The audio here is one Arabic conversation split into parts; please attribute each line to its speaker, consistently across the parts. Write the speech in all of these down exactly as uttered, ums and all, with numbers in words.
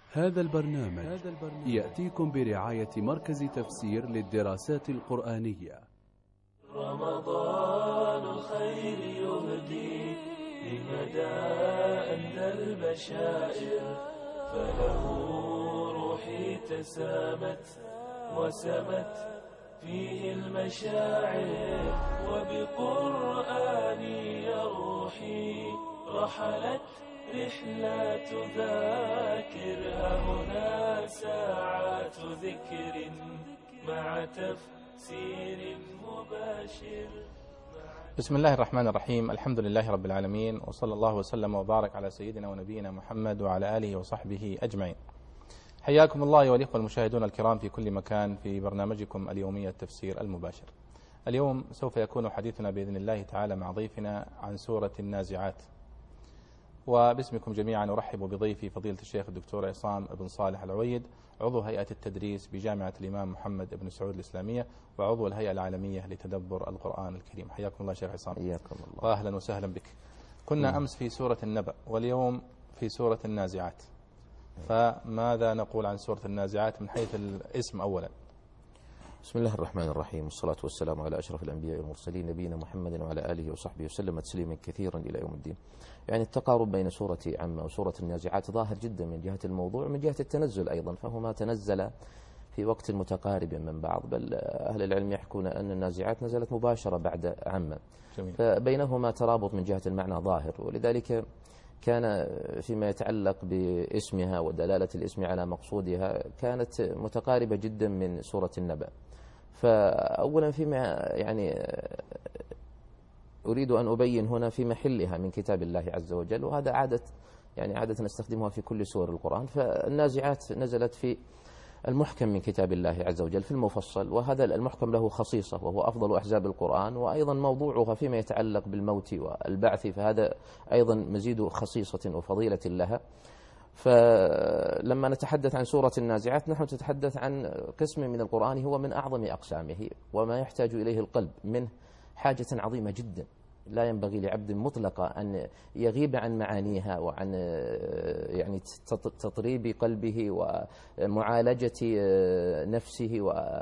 Speaker 1: هذا البرنامج يأتيكم برعاية مركز تفسير للدراسات القرآنية.
Speaker 2: رمضان الخير يهدي لمدى أندى البشائر، فله روحي تسامت وسمت فيه المشاعر، وبقرآني روحي رحلت رحلة ذاكر، هنا ساعات ذكر مع تفسير مباشر.
Speaker 3: بسم الله الرحمن الرحيم، الحمد لله رب العالمين، وصلى الله وسلم وبارك على سيدنا ونبينا محمد وعلى آله وصحبه أجمعين. حياكم الله أيها الإخوة المشاهدون الكرام في كل مكان في برنامجكم اليومي التفسير المباشر. اليوم سوف يكون حديثنا بإذن الله تعالى مع ضيفنا عن سورة النازعات، وباسمكم جميعا أرحب بضيفي فضيلة الشيخ الدكتور عصام بن صالح العويد، عضو هيئة التدريس بجامعة الإمام محمد بن سعود الإسلامية، وعضو الهيئة العالمية لتدبر القرآن الكريم. حياكم الله شيخ عصام.
Speaker 4: حياكم الله
Speaker 3: وأهلا وسهلا بك. كنا أمس في سورة النبأ واليوم في سورة النازعات، فماذا نقول عن سورة النازعات من حيث الاسم أولا؟
Speaker 4: بسم الله الرحمن الرحيم، والصلاة والسلام على أشرف الأنبياء والمرسلين نبينا محمد وعلى آله وصحبه وسلم تسليما كثيرا إلى يوم الدين. يعني التقارب بين سورة عامة وسورة النازعات ظاهر جدا من جهة الموضوع ومن جهة التنزل أيضا، فهما تنزل في وقت متقارب من بعض، بل أهل العلم يحكون أن النازعات نزلت مباشرة بعد عامة، فبينهما ترابط من جهة المعنى ظاهر، ولذلك كان فيما يتعلق باسمها ودلالة الاسم على مقصودها كانت متقاربة جدا من سورة النبأ. فأولا فيما يعني أريد أن أبين هنا في محلها من كتاب الله عز وجل، وهذا عادة يعني عادة نستخدمها في كل سور القرآن. فالنازعات نزلت في المحكم من كتاب الله عز وجل في المفصل، وهذا المحكم له خصيصة وهو أفضل أحزاب القرآن، وأيضا موضوعها فيما يتعلق بالموت والبعث، فهذا أيضا مزيد خصيصة وفضيلة لها. فلما نتحدث عن سورة النازعات نحن نتحدث عن قسم من القرآن هو من أعظم أقسامه وما يحتاج إليه القلب منه حاجة عظيمة جدا، لا ينبغي لعبد مطلقا أن يغيب عن معانيها وعن يعني تطريب قلبه ومعالجة نفسه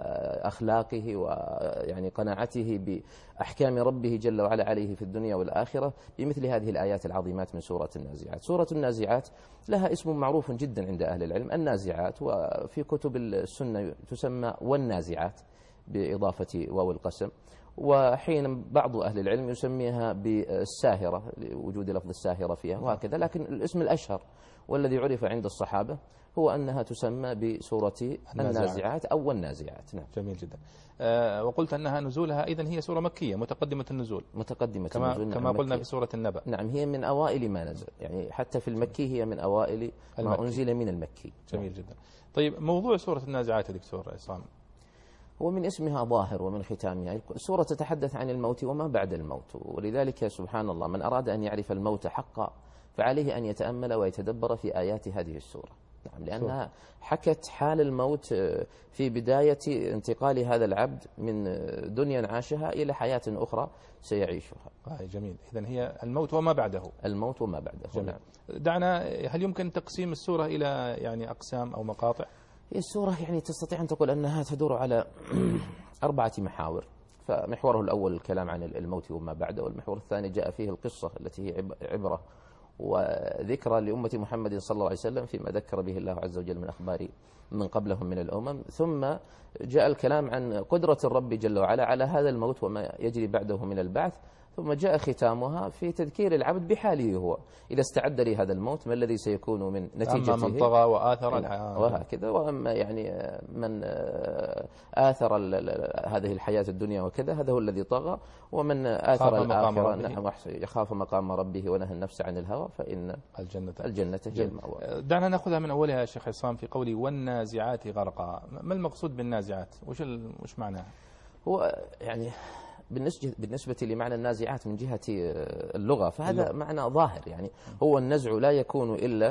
Speaker 4: وأخلاقه ويعني قناعته بأحكام ربه جل وعلا عليه في الدنيا والآخرة بمثل هذه الآيات العظيمات من سورة النازعات. سورة النازعات لها اسم معروف جدا عند أهل العلم، النازعات، وفي كتب السنة تسمى والنازعات بإضافة واو القسم، وحين بعض أهل العلم يسميها بالساهرة لوجود لفظ الساهرة فيها وهكذا، لكن الاسم الأشهر والذي عرف عند الصحابة هو أنها تسمى بسورة النازعات أو النازعات. نعم.
Speaker 3: جميل جدا. أه وقلت أنها نزولها إذن هي سورة مكية متقدمة النزول،
Speaker 4: متقدمة
Speaker 3: كما,
Speaker 4: النزول
Speaker 3: كما قلنا في سورة النبأ.
Speaker 4: نعم، هي من أوائل ما نزل، يعني حتى في المكي هي من أوائل ما المكي. أنزل من المكي.
Speaker 3: جميل جدا. طيب موضوع سورة النازعات يا دكتور عصام؟
Speaker 4: هو من اسمها ظاهر ومن ختامها السورة تتحدث عن الموت وما بعد الموت، ولذلك سبحان الله من أراد أن يعرف الموت حقا فعليه أن يتأمل ويتدبر في آيات هذه السورة. نعم، لأنها حكت حال الموت في بداية انتقال هذا العبد من دنيا عاشها إلى حياة أخرى سيعيشها.
Speaker 3: آه جميل. إذن هي الموت وما بعده.
Speaker 4: الموت وما بعده.
Speaker 3: جميل. نعم. دعنا، هل يمكن تقسيم السورة إلى يعني أقسام أو مقاطع؟
Speaker 4: هي السورة يعني تستطيع أن تقول أنها تدور على أربعة محاور. فمحوره الأول الكلام عن الموت وما بعده، والمحور الثاني جاء فيه القصة التي هي عبرة وذكرى لأمة محمد صلى الله عليه وسلم فيما ذكر به الله عز وجل من أخبار من قبلهم من الأمم، ثم جاء الكلام عن قدرة الرب جل وعلا على هذا الموت وما يجري بعده من البعث، ثم جاء ختامها في تذكير العبد بحاله هو إذا استعد لهذا الموت ما الذي سيكون من نتيجته،
Speaker 3: أما من طغى وآثر الحياة
Speaker 4: وهكذا، وأما يعني من آثر هذه الحياة الدنيا وكذا هذا هو الذي طغى، ومن آثر الآخرة نعم يخاف مقام ربه ونهى النفس عن الهوى فإن
Speaker 3: الجنة
Speaker 4: الجنة هي المأوى.
Speaker 3: دعنا نأخذها من أولها يا شيخ عصام في قولي والنازعات غرقا. ما المقصود بالنازعات؟ وش وش معناها؟
Speaker 4: هو يعني بالنسبة بالنسبة لمعنى النازعات من جهة اللغة فهذا اللغة. معنى ظاهر، يعني هو النزع لا يكون إلا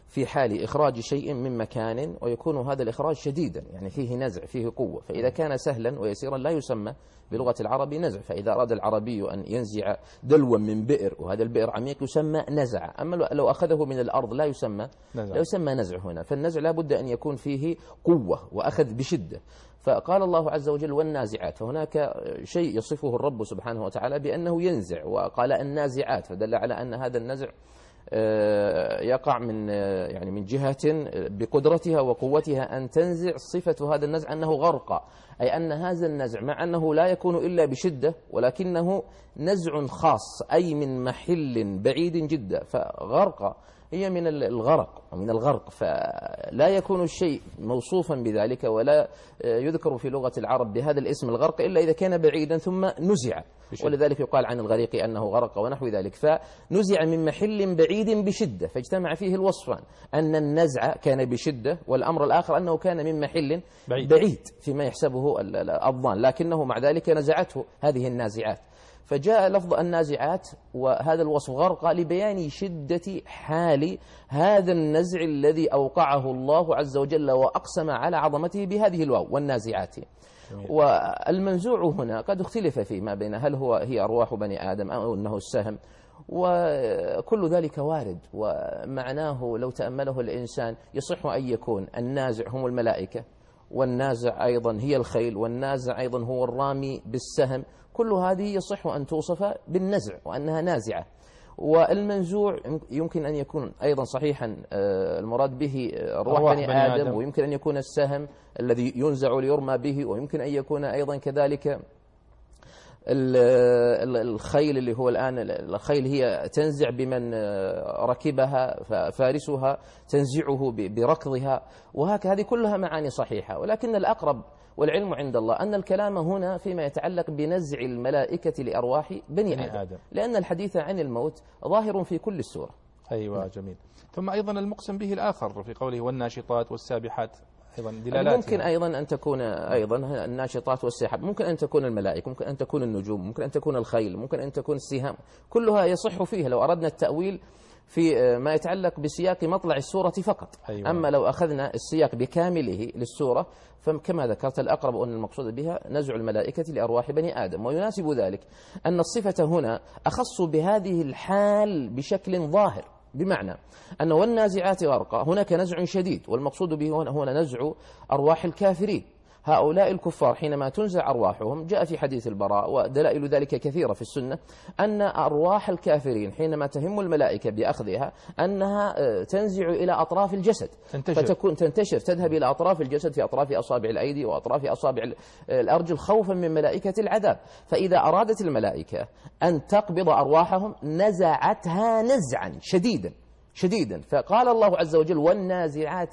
Speaker 4: في حال إخراج شيء من مكان ويكون هذا الإخراج شديدا، يعني فيه نزع فيه قوة. فإذا كان سهلا ويسيرا لا يسمى بلغة العرب نزع. فإذا أراد العربي أن ينزع دلوا من بئر وهذا البئر عميق يسمى نزع. أما لو أخذه من الأرض لا يسمى نزع. لا يسمى نزع هنا. فالنزع لا بد أن يكون فيه قوة وأخذ بشدة. فقال الله عز وجل والنازعات، فهناك شيء يصفه الرب سبحانه وتعالى بأنه ينزع، وقال النازعات، فدل على أن هذا النزع يقع من يعني من جهة بقدرتها وقوتها أن تنزع. صفة هذا النزع أنه غرق، أي أن هذا النزع مع أنه لا يكون إلا بشدة ولكنه نزع خاص، أي من محل بعيد جدا. فغرق هي من الغرق ومن الغرق، فلا يكون الشيء موصوفا بذلك ولا يذكر في لغة العرب بهذا الاسم الغرق إلا إذا كان بعيدا ثم نزع، ولذلك يقال عن الغريق أنه غرق ونحو ذلك. فنزع من محل بعيد بشدة، فاجتمع فيه الوصفان، أن النزع كان بشدة، والأمر الآخر أنه كان من محل بعيد, بعيد فيما يحسبه الظان، لكنه مع ذلك نزعته هذه النازعات. فجاء لفظ النازعات وهذا الوصف غرق لبيان شدة حال هذا النزع الذي أوقعه الله عز وجل وأقسم على عظمته بهذه الواو والنازعات. والمنزوع هنا قد اختلف فيه ما بين هل هو هي أرواح بني آدم أو أنه السهم، وكل ذلك وارد. ومعناه لو تأمله الإنسان يصح أن يكون النازع هم الملائكة، والنازع أيضا هي الخيل، والنازع أيضا هو الرامي بالسهم. كل هذه يصح أن توصف بالنزع وأنها نازعة. والمنزوع يمكن أن يكون أيضا صحيحا المراد به أرواح بني, بني آدم, آدم، ويمكن أن يكون السهم الذي ينزع ليرمى به، ويمكن أن يكون أيضا كذلك الخيل اللي هو الآن الخيل هي تنزع بمن ركبها، ففارسها تنزعه بركضها، وهكذا. هذه كلها معاني صحيحة، ولكن الأقرب والعلم عند الله أن الكلام هنا فيما يتعلق بنزع الملائكة لأرواح بني, بني آدم. آدم لأن الحديث عن الموت ظاهر في كل السورة.
Speaker 3: أيوة جميل. ثم أيضا المقسم به الآخر في قوله والناشطات والسابحات أيضا دلالات،
Speaker 4: ممكن أيضا أن تكون أيضا الناشطات والسحاب، ممكن أن تكون الملائكة، ممكن أن تكون النجوم، ممكن أن تكون الخيل، ممكن أن تكون السهام، كلها يصح فيها لو أردنا التأويل في ما يتعلق بسياق مطلع السورة فقط. أيوة. أما لو أخذنا السياق بكامله للسورة فكما ذكرت الأقرب أن المقصود بها نزع الملائكة لأرواح بني آدم. ويناسب ذلك أن الصفة هنا أخص بهذه الحال بشكل ظاهر، بمعنى أن والنازعات غرقا هناك نزع شديد، والمقصود به هنا نزع أرواح الكافرين. هؤلاء الكفار حينما تنزع أرواحهم جاء في حديث البراء ودلائل ذلك كثيرة في السنة، أن أرواح الكافرين حينما تهم الملائكة بأخذها أنها تنزع إلى أطراف الجسد، تنتشر. فتكون تنتشر تذهب إلى أطراف الجسد في أطراف أصابع الأيدي وأطراف أصابع الأرجل خوفا من ملائكة العذاب. فإذا أرادت الملائكة أن تقبض أرواحهم نزعتها نزعا شديدا شديدا. فقال الله عز وجل والنازعات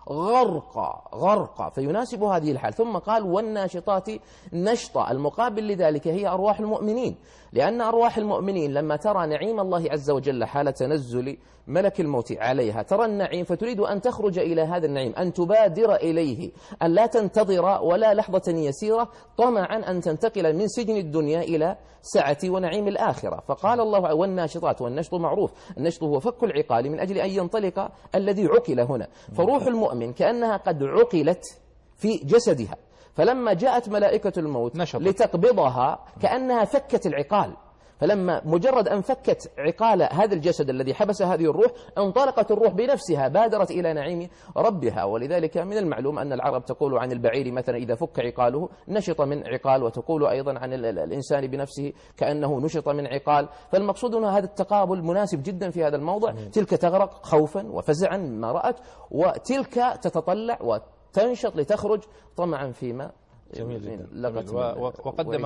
Speaker 4: غرقا غرقا، فيناسب هذه الحال. ثم قال والناشطات نشطا، المقابل لذلك هي أرواح المؤمنين، لأن أرواح المؤمنين لما ترى نعيم الله عز وجل حال تنزل ملك الموت عليها، ترى النعيم فتريد أن تخرج إلى هذا النعيم، أن تبادر إليه، أن لا تنتظر ولا لحظة يسيرة طمعا أن تنتقل من سجن الدنيا إلى سعة ونعيم الآخرة. فقال الله والناشطات، والنشط معروف، النشط هو فك العقال من أجل أن ينطلق الذي عقل هنا. فروح المؤمن كأنها قد عقلت في جسدها، فلما جاءت ملائكة الموت نشطت لتقبضها كأنها فكت العقال، فلما مجرد أن فكت عقال هذا الجسد الذي حبس هذه الروح انطلقت الروح بنفسها، بادرت إلى نعيم ربها. ولذلك من المعلوم أن العرب تقول عن البعير مثلا إذا فك عقاله نشط من عقال، وتقول أيضا عن الإنسان بنفسه كأنه نشط من عقال. فالمقصود هنا هذا التقابل مناسب جدا في هذا الموضع. تلك تغرق خوفا وفزعا ما رأت، وتلك تتطلع وتنشط لتخرج طمعا فيما
Speaker 3: جميل جدا. جميل. وقدم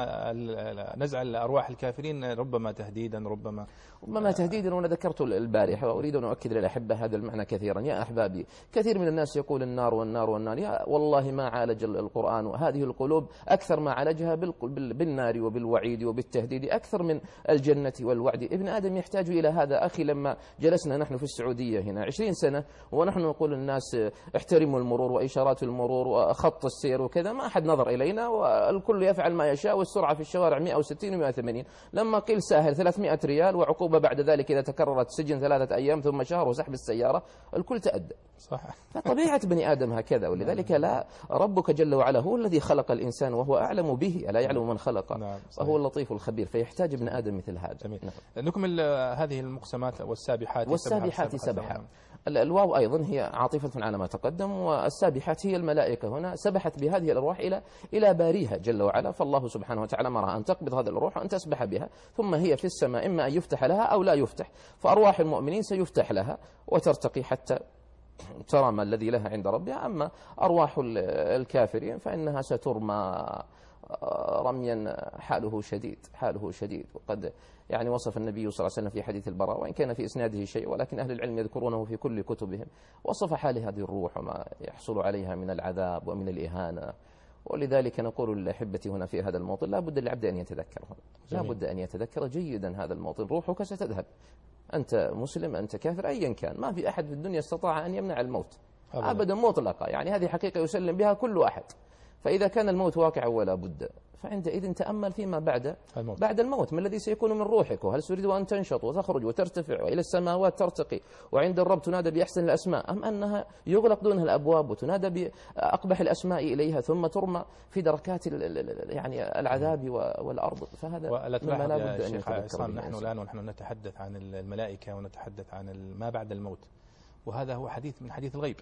Speaker 3: هنا نزع الأرواح الكافرين ربما تهديدا ربما
Speaker 4: ربما تهديدا وأنا ذكرت البارحة وأريد أن أؤكد للأحبة هذا المعنى كثيرا. يا أحبابي، كثير من الناس يقول النار والنار والنار، يا والله ما عالج القرآن وهذه القلوب أكثر ما عالجها بالنار وبالوعيد وبالتهديد أكثر من الجنة والوعد. ابن آدم يحتاج إلى هذا. أخي لما جلسنا نحن في السعودية هنا عشرين سنة ونحن نقول الناس احترموا المرور وإشارات المرور وخط السير وكذا، ما أحد نظر إلينا والكل يفعل ما يشاء والسرعة في الشوارع مئة وستين ومئة وثمانين. لما قيل ساهل ثلاثمئة ريال وعقوبة بعد ذلك إذا تكررت سجن ثلاثة أيام ثم شهر وسحب السيارة، الكل تأدى.
Speaker 3: صح.
Speaker 4: فطبيعة بني آدم هكذا، ولذلك لا ربك جل وعلا هو الذي خلق الإنسان وهو أعلم به، ألا يعلم من خلق.
Speaker 3: نعم.
Speaker 4: وهو اللطيف الخبير، فيحتاج ابن آدم مثل هذا.
Speaker 3: جميل. نعم. نكمل هذه المقسمات والسابحات.
Speaker 4: والسابحات سبحا. الواو أيضا هي عاطفة على ما تقدم، والسابحات هي الملائكة هنا سبحت بهذه الأرواح إلى إلى باريها جل وعلا، فالله سبحانه وتعالى أمرها أن تقبض هذه الأرواح وأن تسبح بها، ثم هي في السماء إما أن يفتح لها أو لا يفتح. فأرواح المؤمنين سيفتح لها وترتقي حتى ترى ما الذي لها عند ربها. أما أرواح الكافرين فإنها سترمى رميا حاله شديد حاله شديد. وقد يعني وصف النبي صلى الله عليه وسلم في حديث البراء، وإن كان في إسناده شيء ولكن أهل العلم يذكرونه في كل كتبهم، وصف حال هذه الروح وما يحصل عليها من العذاب ومن الإهانة. ولذلك نقول للأحبة هنا في هذا الموطن لا بد للعبد أن يتذكر لا بد أن يتذكر جيدا هذا الموطن. روحك ستذهب، أنت مسلم أنت كافر أيا كان، ما في أحد في الدنيا استطاع أن يمنع الموت أبدا, أبداً مطلقا. يعني هذه حقيقة يسلم بها كل أحد. فإذا كان الموت واقع ولا بد، فعندئذ تأمل فيما بعد الموت. بعد الموت ما الذي سيكون من روحك، وهل تريد أن تنشط وتخرج وترتفع وإلى السماوات ترتقي وعند الرب تنادى بأحسن الأسماء، أم أنها يغلق دونها الأبواب وتنادى بأقبح الأسماء إليها ثم ترمى في دركات يعني العذاب والأرض. فهذا مما لا بد أن يتذكر.
Speaker 3: نحن الآن ونحن نتحدث عن الملائكة ونتحدث عن ما بعد الموت، وهذا هو حديث من حديث الغيب.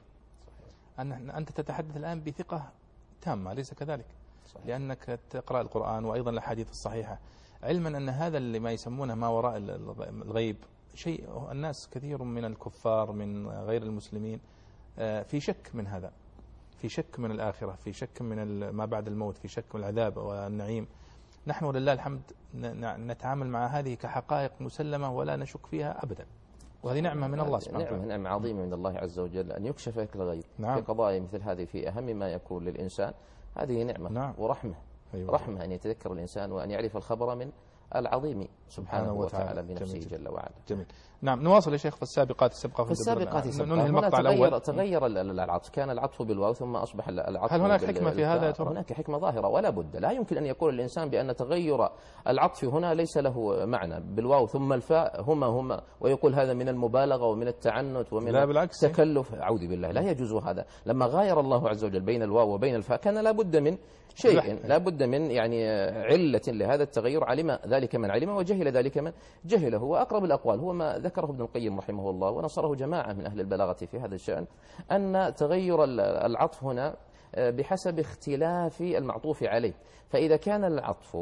Speaker 3: أن أنت تتحدث الآن بثقة تامة، أليس كذلك؟ صحيح. لأنك تقرأ القرآن وأيضا الأحاديث الصحيحة، علما أن هذا اللي ما يسمونه ما وراء الغيب شيء الناس كثير من الكفار من غير المسلمين في شك من هذا، في شك من الآخرة، في شك من ما بعد الموت، في شك من العذاب والنعيم. نحن لله الحمد نتعامل مع هذه كحقائق مسلمة ولا نشك فيها أبدا، وهذه نعمة من الله سبحانه وتعالى.
Speaker 4: نعمة عظيمة من الله عز وجل أن يكشف لك الغيب.
Speaker 3: نعم.
Speaker 4: في قضايا مثل هذه في أهم ما يكون للإنسان، هذه نعمة. نعم. ورحمة. أيوة. رحمة أن يتذكر الإنسان وأن يعرف الخبر من العظيم سبحانه وتعالى بنفسه جميل. جل وعلا.
Speaker 3: جميل. نعم. نواصل يا شيخ. في السابقات السبقة
Speaker 4: في السابقات السبقة هنا تغير, تغير العطف، كان العطف بالواو ثم أصبح العطف.
Speaker 3: هل هناك حكمة في هذا؟
Speaker 4: هناك حكمة ظاهرة ولا بد. لا يمكن أن يقول الإنسان بأن تغير العطف هنا ليس له معنى بالواو ثم الفاء هما هما ويقول هذا من المبالغة ومن التعنت ومن التكلف. أعوذ بالله، لا يجوز هذا. لما غاير الله عز وجل بين الواو وبين الفاء كان لا بد من شيء، لا بد من يعني علة لهذا التغير، علم ذلك من علم وجهل ذلك من جهله. وأقرب الأقوال هو ما ذكره ابن القيم رحمه الله ونصره جماعة من أهل البلاغة في هذا الشأن، أن تغير العطف هنا بحسب اختلاف المعطوف عليه. فإذا كان العطف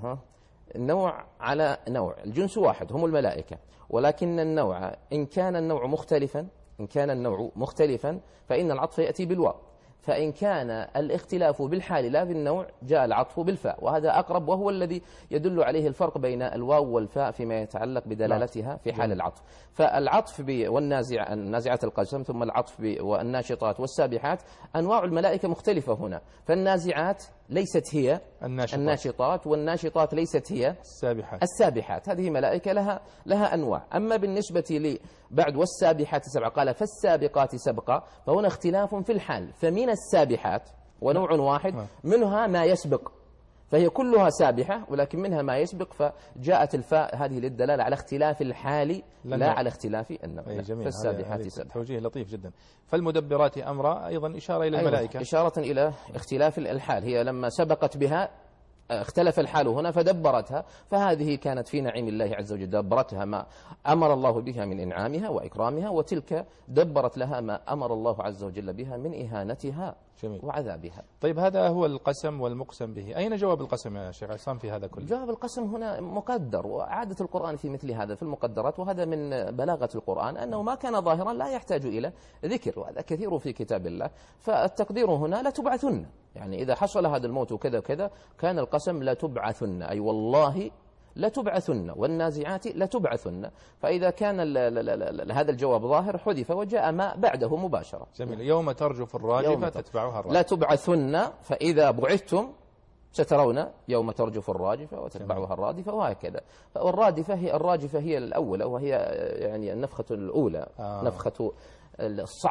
Speaker 4: نوع على نوع، الجنس واحد هم الملائكة، ولكن النوع إن كان النوع مختلفا إن كان النوع مختلفا فإن العطف يأتي بالواو، فإن كان الاختلاف بالحال لا بالنوع جاء العطف بالفاء، وهذا أقرب وهو الذي يدل عليه الفرق بين الواو والفاء فيما يتعلق بدلالتها في حال العطف. فالعطف والنازع النازعات القسم ثم العطف والناشطات والسابحات أنواع الملائكة مختلفة هنا، فالنازعات ليست هي الناشطات, الناشطات والناشطات ليست هي
Speaker 3: السابحات.
Speaker 4: السابحات هذه ملائكة لها لها أنواع. أما بالنسبة لي بعد والسابحات سبعة قال فالسابقات سبقا، فهنا اختلاف في الحال، فمن السابحات ونوع واحد منها ما يسبق فهي كلها سابحة، ولكن منها ما يسبق فجاءت الفاء هذه للدلالة على اختلاف الحال لا, لا على اختلاف النوع.
Speaker 3: فالسابحات سبحة. توجيه لطيف جدا. فالمدبرات أمرا أيضا إشارة إلى الملائكة.
Speaker 4: أيوة. إشارة إلى اختلاف الحال، هي لما سبقت بها اختلف الحال هنا فدبرتها، فهذه كانت في نعيم الله عز وجل، دبرتها ما أمر الله بها من إنعامها وإكرامها، وتلك دبرت لها ما أمر الله عز وجل بها من إهانتها جميل. وعذابها.
Speaker 3: طيب هذا هو القسم والمقسم به، أين جواب القسم يا شيخ عصام في هذا كله؟
Speaker 4: جواب القسم هنا مقدر، وعادة القرآن في مثل هذا في المقدرات، وهذا من بلاغة القرآن أنه ما كان ظاهرا لا يحتاج إلى ذكر، وهذا كثير في كتاب الله. فالتقدير هنا لا تبعثن، يعني إذا حصل هذا الموت وكذا وكذا كان القسم لا تبعثن، أي والله لتبعثن والنازعات لتبعثن. فإذا كان ال ال ال هذا الجواب ظاهر حذف وجاء ما بعده مباشرة.
Speaker 3: جميل. يوم ترجف الراجفة تتبعها الراجفة.
Speaker 4: لا تبعثن فإذا بعثتم سترون يوم ترجف الراجفة وتتبعها الرادفة وهكذا. والرادفة هي الراجفة هي الأولى، وهي يعني النفخة الأولى آه. نفخة الصعق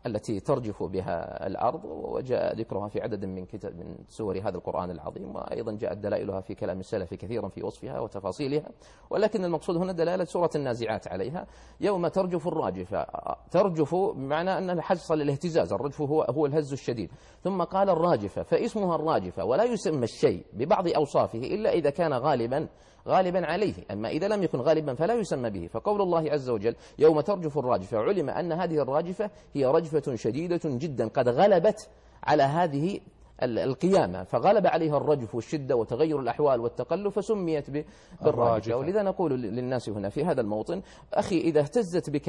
Speaker 4: التي ترجف بها الأرض، وجاء ذكرها في عدد من كتاب من سور هذا القرآن العظيم، وأيضا جاءت دلائلها في كلام السلف كثيرا في وصفها وتفاصيلها، ولكن المقصود هنا دلالة سورة النازعات عليها. يوم ترجف الراجفة، ترجف بمعنى أن حصل الاهتزاز، الرجف هو هو الهز الشديد، ثم قال الراجفة، فاسمها الراجفة، ولا يسمى الشيء ببعض أوصافه إلا إذا كان غالبا غالبا عليه، أما إذا لم يكن غالبا فلا يسمى به. فقول الله عز وجل يوم ترجف الراجفة، علم أن هذه الراجفة هي رجفة شديدة جدا قد غلبت على هذه القيامة، فغلب عليها الرجف والشدة وتغير الأحوال والتقلب، فسميت بالراجفة. ولذا نقول للناس هنا في هذا الموطن: أخي، إذا اهتزت بك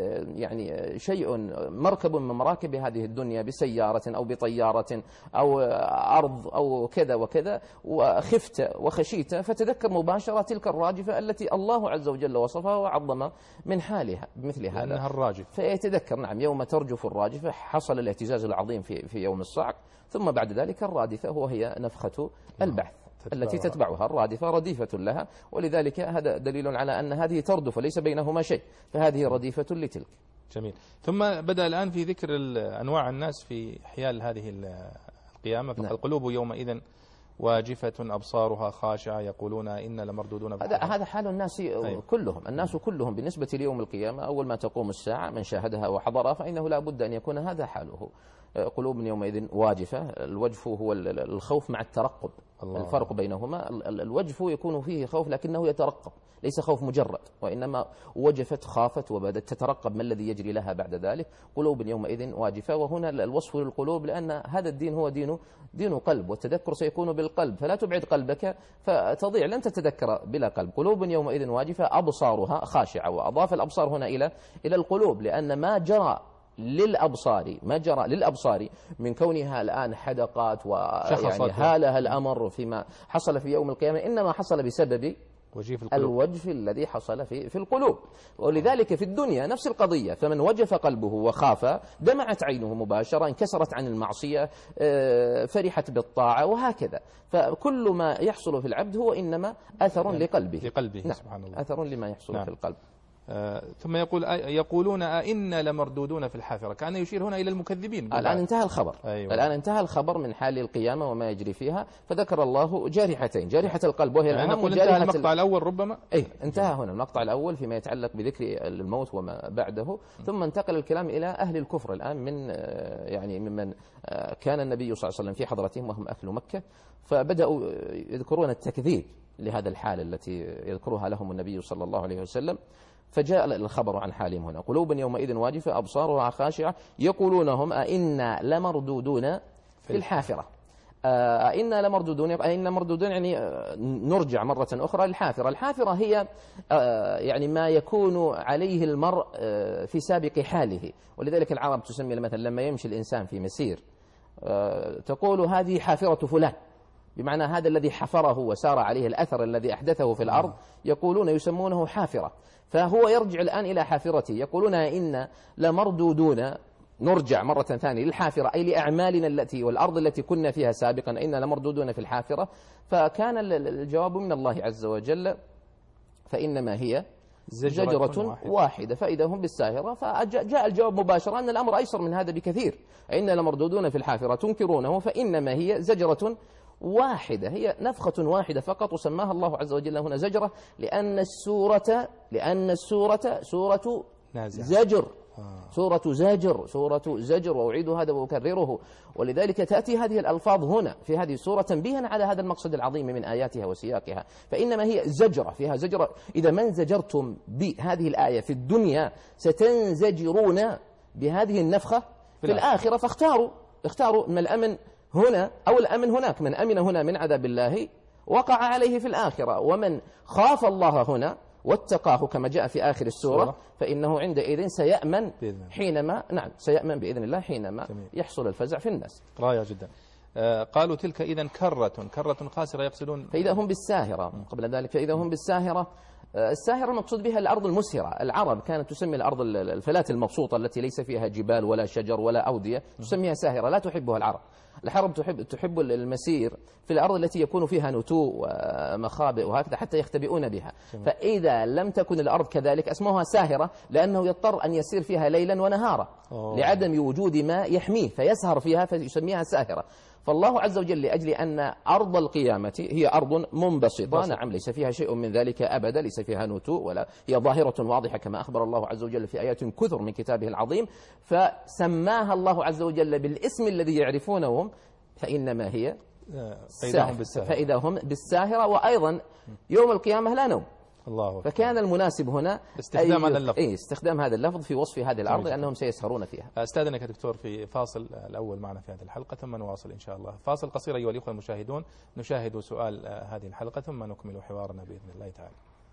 Speaker 4: يعني شيء مركب من مراكب هذه الدنيا بسيارة أو بطيارة أو أرض أو كذا وكذا، وخفت وخشيت، فتذكر مباشرة تلك الراجفة التي الله عز وجل وصفها وعظم من حالها بمثل هذا،
Speaker 3: لأنها الراجفة.
Speaker 4: فيتذكر نعم يوم ترجف الراجفة، حصل الاهتزاز العظيم في في يوم الصعق، ثم بعد ذلك الرادفة، وهي نفخة البعث التي تتبعها الرادفة، رديفة لها، ولذلك هذا دليل على أن هذه تردف ليس بينهما شيء، فهذه رديفة لتلك.
Speaker 3: جميل. ثم بدأ الآن في ذكر أنواع الناس في حيال هذه القيامة، فقد القلوب يومئذ واجفة أبصارها خاشعة يقولون إن لمردودون في
Speaker 4: هذا هذا حال الناس أيوه. كلهم الناس كلهم بالنسبة ليوم القيامة، أول ما تقوم الساعة من شاهدها وحضرها فإنه لا بد أن يكون هذا حاله. قلوب يومئذ واجفة، الوجف هو الخوف مع الترقب، الله. الفرق بينهما، الوجف يكون فيه خوف لكنه يترقب، ليس خوف مجرد، وإنما وجفت خافت وبدت تترقب ما الذي يجري لها بعد ذلك. قلوب يومئذ واجفة، وهنا الوصف للقلوب لأن هذا الدين هو دين دين قلب، والتذكر سيكون بالقلب، فلا تبعد قلبك فتضيع، لن تتذكر بلا قلب. قلوب يومئذ واجفة أبصارها خاشعة، وأضاف الأبصار هنا إلى إلى القلوب، لأن ما جرى للأبصار ما جرى للأبصار من كونها الآن حدقات ويعني هالها الأمر فيما حصل في يوم القيامة، إنما حصل بسبب الوجف الذي حصل في في القلوب. ولذلك في الدنيا نفس القضية، فمن وجف قلبه وخاف دمعت عينه مباشرة، انكسرت عن المعصية، فرحت بالطاعة، وهكذا. فكل ما يحصل في العبد هو إنما أثر لقلبه
Speaker 3: لقلبه
Speaker 4: نعم.
Speaker 3: سبحان الله،
Speaker 4: أثر لما يحصل نعم. في القلب.
Speaker 3: آه ثم يقول يقولون أئنا لمردودون في الحافرة، كان يشير هنا إلى المكذبين.
Speaker 4: الآن انتهى الخبر
Speaker 3: أيوة.
Speaker 4: الآن انتهى الخبر من حال القيامة وما يجري فيها، فذكر الله جارحتين، جارحة القلب وهي
Speaker 3: يعني
Speaker 4: الأهم،
Speaker 3: انتهى المقطع الأول ربما
Speaker 4: أي انتهى هنا المقطع الأول فيما يتعلق بذكر الموت وما بعده، ثم انتقل الكلام إلى أهل الكفر الآن، من يعني ممن كان النبي صلى الله عليه وسلم في حضرتهم وهم أهل مكة، فبدأوا يذكرون التكذيب لهذا الحال التي يذكرها لهم النبي صلى الله عليه وسلم. فجاء الخبر عن حالهم هنا: قلوب يومئذ واجفة أبصارها خاشعة يقولون هم أئنا لمردودون في الحافرة. أئنا لمردودون، أئنا مردودون يعني نرجع مرة أخرى للحافرة. الحافرة هي يعني ما يكون عليه المرء في سابق حاله، ولذلك العرب تسمي مثلا لما يمشي الإنسان في مسير تقول هذه حافرة فلان، بمعنى هذا الذي حفره وسار عليه الأثر الذي أحدثه في الأرض، يقولون يسمونه حافرة. فهو يرجع الآن إلى حافرته، يقولون إن لمردودون، نرجع مرة ثانية للحافرة أي لأعمالنا التي والأرض التي كنا فيها سابقا، إن لمردودون في الحافرة. فكان الجواب من الله عز وجل: فإنما هي زجرة واحدة, واحدة فإذا هم بالساهرة. فجاء الجواب مباشرة أن الأمر أيسر من هذا بكثير، إن لمردودون في الحافرة تنكرونه، فإنما هي زجرة واحدة، هي نفخة واحدة فقط، وسماها الله عز وجل هنا زجرة لأن السورة لأن السورة سورة زجر، سورة زجر سورة زجر وأعيد هذا وأكرره. ولذلك تأتي هذه الألفاظ هنا في هذه السورة تنبيها على هذا المقصد العظيم من آياتها وسياقها، فإنما هي زجرة، فيها زجرة. إذا ما انزجرتم بهذه الآية في الدنيا ستنزجرون بهذه النفخة في الآخرة، فاختاروا اختاروا من الأمن هنا أو الأمن هناك. من أمن هنا من عذاب الله وقع عليه في الآخرة، ومن خاف الله هنا واتقاه كما جاء في آخر السورة فإنه عندئذ سيأمن حينما نعم سيأمن بإذن الله حينما يحصل الفزع في الناس.
Speaker 3: رائع جدا. آه قالوا تلك إذن كرة كرة خاسرة، يقصدون
Speaker 4: فإذا هم بالساهرة. قبل ذلك فإذا هم بالساهرة الساهرة المقصود بها الأرض المسهرة. العرب كانت تسمي الأرض الفلاة المبسوطة التي ليس فيها جبال ولا شجر ولا أودية تسميها ساهرة، لا تحبها العرب. العرب تحب تحب المسير في الأرض التي يكون فيها نتوء ومخابئ وهكذا حتى يختبئون بها. فإذا لم تكن الأرض كذلك اسمها ساهرة، لأنه يضطر أن يسير فيها ليلا ونهارا لعدم وجود ماء يحميه فيسهر فيها فيسميها ساهرة. فالله عز وجل لأجل أن أرض القيامة هي أرض منبسطة، نعم ليس فيها شيء من ذلك أبدا، ليس فيها نتوء ولا هي ظاهرة واضحة كما أخبر الله عز وجل في آيات كثر من كتابه العظيم، فسماها الله عز وجل بالاسم الذي يعرفونه، فإنما هي فإذا هم بالساهرة. وأيضا يوم القيامة لا نوم. الله. فكان المناسب هنا
Speaker 3: استخدام هذا اللفظ
Speaker 4: إيه استخدام هذا اللفظ في وصف هذه الأرض لأنهم سيسهرون فيها.
Speaker 3: أستاذنك يا دكتور في فاصل الأول معنا في هذه الحلقة ثم نواصل إن شاء الله. فاصل قصير أيها الأخوة المشاهدون، نشاهد سؤال هذه الحلقة ثم نكمل حوارنا بإذن الله تعالى.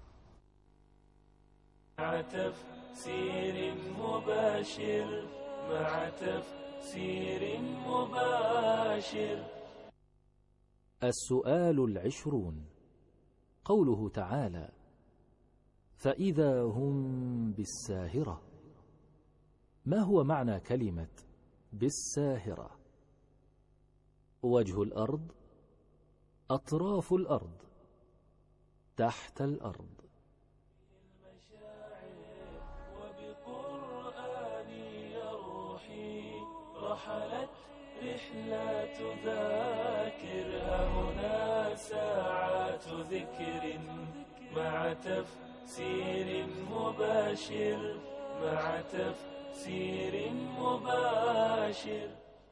Speaker 2: مع تفسير مباشر مع تفسير مباشر.
Speaker 5: السؤال العشرون، قوله تعالى: فإذا هم بالساهرة، ما هو معنى كلمة بالساهرة؟ وجه الأرض، أطراف الأرض، تحت الأرض.
Speaker 2: وبقرآني روحي رحلت رحلة ذاكرها هنا ساعات ذكر مع تفسير مباشر مع تفسير مباشر.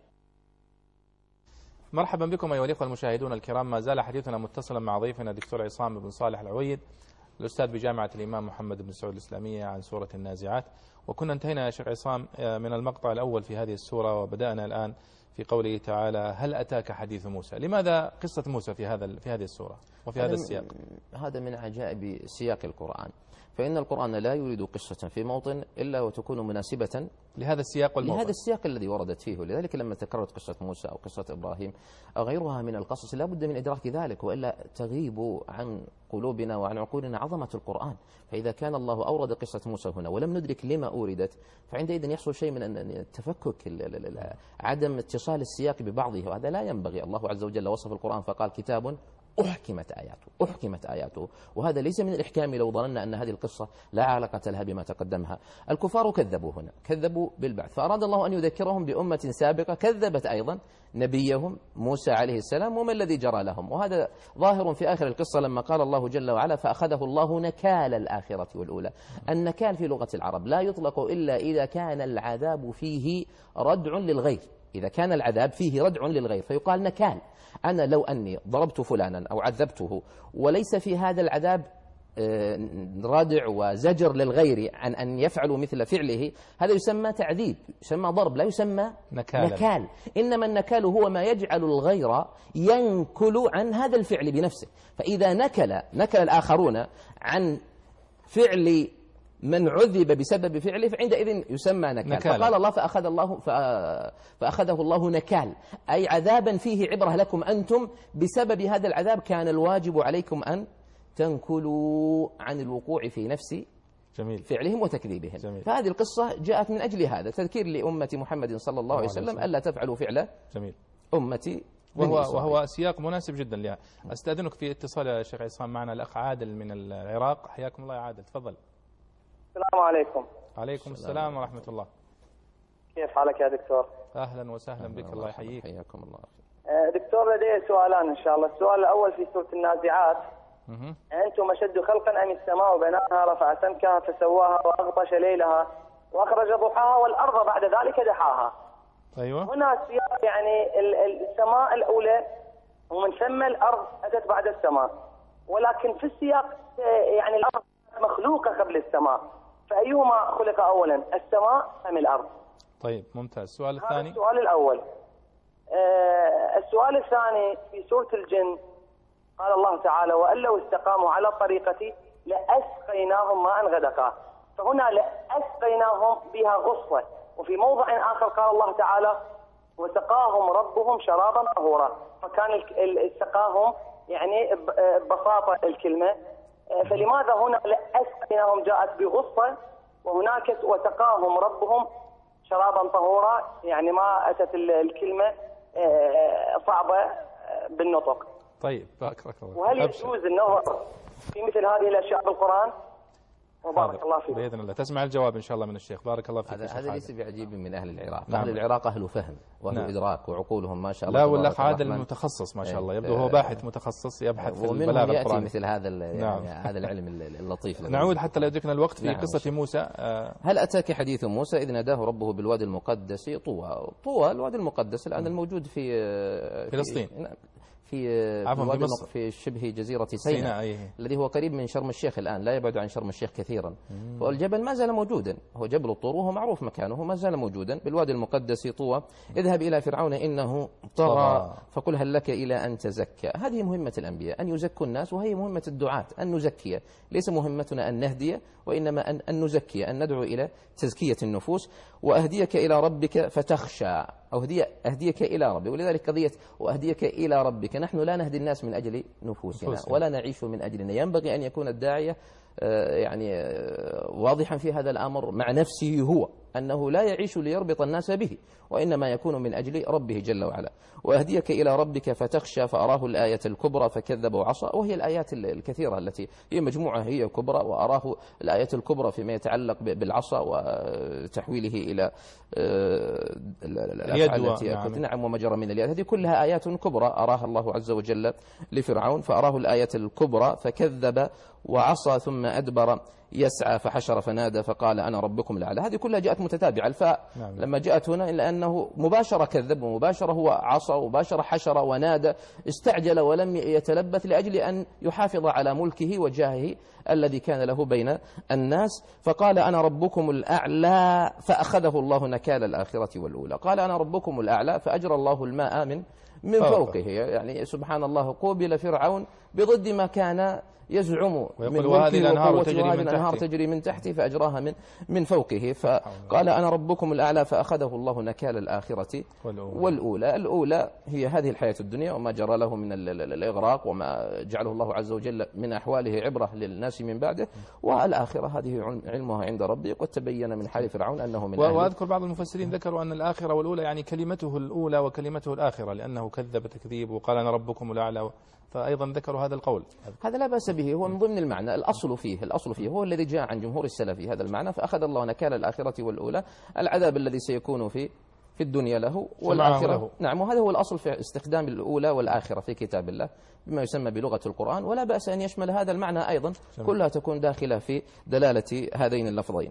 Speaker 3: مرحبا بكم أيها الأخوة المشاهدون الكرام، ما زال حديثنا متصلا مع ضيفنا الدكتور عصام بن صالح العويد الأستاذ بجامعة الإمام محمد بن سعود الإسلامية عن سورة النازعات. وكنا انتهينا يا شيخ عصام من المقطع الأول في هذه السورة وبدأنا الآن في قوله تعالى: هل أتاك حديث موسى؟ لماذا قصة موسى في هذا في هذه السورة وفي هذا السياق؟
Speaker 4: هذا من عجائب سياق القرآن، فإن القرآن لا يريد قصة في موطن إلا وتكون مناسبة
Speaker 3: لهذا السياق والموطن،
Speaker 4: لهذا السياق الذي وردت فيه. لذلك لما تكررت قصة موسى أو قصة إبراهيم أو غيرها من القصص لا بد من إدراك ذلك، وإلا تغيب عن قلوبنا وعن عقولنا عظمة القرآن. فإذا كان الله أورد قصة موسى هنا ولم ندرك لما أوردت، فعندئذ يحصل شيء من التفكك، عدم اتصال السياق ببعضه، وهذا لا ينبغي. الله عز وجل وصف القرآن فقال: كتاب أحكمت آياته أحكمت آياته وهذا ليس من الإحكام لو ظننا أن هذه القصة لا علاقة لها بما تقدمها. الكفار كذبوا هنا، كذبوا بالبعث، فأراد الله أن يذكرهم بأمة سابقة كذبت أيضا نبيهم موسى عليه السلام وما الذي جرى لهم. وهذا ظاهر في آخر القصة لما قال الله جل وعلا: فأخذه الله نكال الآخرة والأولى. النكال في لغة العرب لا يطلق إلا إذا كان العذاب فيه ردع للغير، إذا كان العذاب فيه ردع للغير فيقال نكال. أنا لو أني ضربت فلانا أو عذبته وليس في هذا العذاب ردع وزجر للغير عن أن يفعلوا مثل فعله، هذا يسمى تعذيب، يسمى ضرب، لا يسمى نكال. نكال. إنما النكال هو ما يجعل الغير ينكل عن هذا الفعل بنفسه. فإذا نكل نكل الآخرون عن فعل من عذب بسبب فعله فعندئذ يسمى نكال. نكال. فقال الله فأخذ الله فأخذه الله نكال، أي عذابا فيه عبرة لكم أنتم، بسبب هذا العذاب كان الواجب عليكم أن تنكلوا عن الوقوع في نفس جميل. فعلهم وتكذيبهم. جميل. فهذه القصة جاءت من أجل هذا، تذكير لأمة محمد صلى الله عليه وسلم ألا تفعلوا فعل جميل. أمتي،
Speaker 3: وهو, وهو سياق مناسب جدا لها. أستأذنك في اتصال يا شيخ عصام معنا الأخ عادل من العراق. حياكم الله يا عادل، تفضل.
Speaker 6: السلام عليكم.
Speaker 3: عليكم السلام ورحمة الله.
Speaker 6: كيف حالك يا دكتور؟
Speaker 3: أهلا وسهلا بك، الله يحييك.
Speaker 4: حياكم الله.
Speaker 6: دكتور لدي سؤالان إن شاء الله. السؤال الأول في سورة النازعات: أنتم أشد خلقا أم السماء بناها رفع سمكها فسواها وأغطش ليلها وأخرج ضحاها والأرض بعد ذلك دحاها.
Speaker 3: أيوة.
Speaker 6: هنا سياق يعني السماء الأولى ومن ثم الأرض أتت بعد السماء، ولكن في السياق يعني الأرض مخلوقة قبل السماء، فأيهما خلق أولا، السماء أم الأرض؟
Speaker 3: طيب ممتاز. السؤال الثاني.
Speaker 6: السؤال الأول. آه السؤال الثاني في سورة الجن قال الله تعالى: وأن لو استقاموا على الطريقة لأسقيناهم ماء غدقا. فهنا لأسقيناهم بها غصة، وفي موضع آخر قال الله تعالى: وسقاهم ربهم شرابا طهورا. فكان سقاهم يعني ببساطة الكلمة فلماذا هنا لأسقيناهم جاءت بغصة، وهناك وسقاهم ربهم شرابا طهورا، يعني ما أتت الكلمة صعبة بالنطق.
Speaker 3: طيب بارك الله.
Speaker 6: وهل يجوز النظر في مثل هذه الأشياء بالقرآن؟ وبارك الله فيك.
Speaker 3: بإذن الله تسمع الجواب إن شاء الله من الشيخ. بارك الله فيك.
Speaker 4: هذا هذا ليس بعجيب من أهل العراق.
Speaker 3: نعم.
Speaker 4: أهل العراق أهل فهم وأهل
Speaker 3: نعم.
Speaker 4: إدراك وعقولهم ما شاء الله.
Speaker 3: لا والأخ عادل المتخصص ما شاء الله، يبدو هو باحث متخصص يبحث في البلاغة القرآنية.
Speaker 4: مثل هذا يعني
Speaker 3: نعم.
Speaker 4: هذا العلم اللطيف.
Speaker 3: نعود حتى لا يدركنا الوقت في
Speaker 4: نعم.
Speaker 3: قصة موسى.
Speaker 4: هل أتاك حديث موسى إذ ناداه ربه بالوادي المقدس طوى؟ طوى الوادي المقدس الآن الموجود في
Speaker 3: فلسطين،
Speaker 4: في
Speaker 3: في مصر،
Speaker 4: في شبه جزيرة سيناء الذي هو قريب من شرم الشيخ الآن، لا يبعد عن شرم الشيخ كثيرا. والجبل ما زال موجودا، هو جبل الطور وهو معروف مكانه، ما زال موجودا بالوادي المقدس طوى. اذهب إلى فرعون إنه طغى فقل هل لك إلى أن تزكى. هذه مهمة الأنبياء أن يزكوا الناس، وهي مهمة الدعاة أن نزكي. ليس مهمتنا أن نهدي، وإنما أن, أن نزكي، أن ندعو إلى تزكية النفوس. وأهديك إلى ربك فتخشى، أو هدي أهديك إلى ربي. ولذلك قضية وأهديك إلى ربك، نحن لا نهدي الناس من أجل نفوسنا ولا نعيش من أجلنا. ينبغي أن يكون الداعية يعني واضحا في هذا الأمر مع نفسه هو، أنه لا يعيش ليربط الناس به، وإنما يكون من أجل ربه جل وعلا. وأهديك إلى ربك فتخشى فأراه الآية الكبرى فكذب وعصى. وهي الآيات الكثيرة التي هي مجموعة هي كبرى، وأراه الآية الكبرى فيما يتعلق بالعصا وتحويله إلى الأفعال التي نعم وما جرى من اليد. هذه كلها آيات كبرى أراها الله عز وجل لفرعون. فأراه الآية الكبرى فكذب وعصى ثم أدبر يسعى فحشر فنادى فقال أنا ربكم الأعلى. هذه كلها جاءت متتابعة. الفاء نعم. لما جاءت هنا إلا أنه مباشرة كذب ومباشرة هو عصى ومباشرة حشر ونادى، استعجل ولم يتلبث لأجل أن يحافظ على ملكه وجاهه الذي كان له بين الناس. فقال أنا ربكم الأعلى فأخذه الله نكال الآخرة والأولى. قال أنا ربكم الأعلى فأجرى الله الماء من من فوقه. يعني سبحان الله، قوبل فرعون بضد ما كان يزعم من
Speaker 3: وهذه الأنهار تجري من
Speaker 4: الأنهار تجري من تحته فأجراها من من فوقه. فقال أنا ربكم الأعلى فأخذه الله نكال الآخرة والأولى. الأولى هي هذه الحياة الدنيا وما جرى له من الإغراق وما جعله الله عز وجل من أحواله عبرة للناس من بعده. والآخرة هذه علمها عند ربي، قد تبين من حال فرعون أنه من أهل.
Speaker 3: وأذكر بعض المفسرين ذكروا أن الآخرة والأولى يعني كلمته الأولى وكلمته الآخرة، لأنه كذب تكذيب وقال أنا ربكم الأعلى، فأيضا ذكروا هذا القول.
Speaker 4: هذا لا بأس به، هو من ضمن المعنى. الأصل فيه الأصل فيه هو الذي جاء عن جمهور السلف هذا المعنى. فأخذ الله نكال الآخرة والأولى، العذاب الذي سيكون في في الدنيا له والآخرة له. نعم، وهذا هو الأصل في استخدام الأولى والآخرة في كتاب الله بما يسمى بلغة القرآن. ولا بأس أن يشمل هذا المعنى أيضا، كلها تكون داخلة في دلالة هذين اللفظين.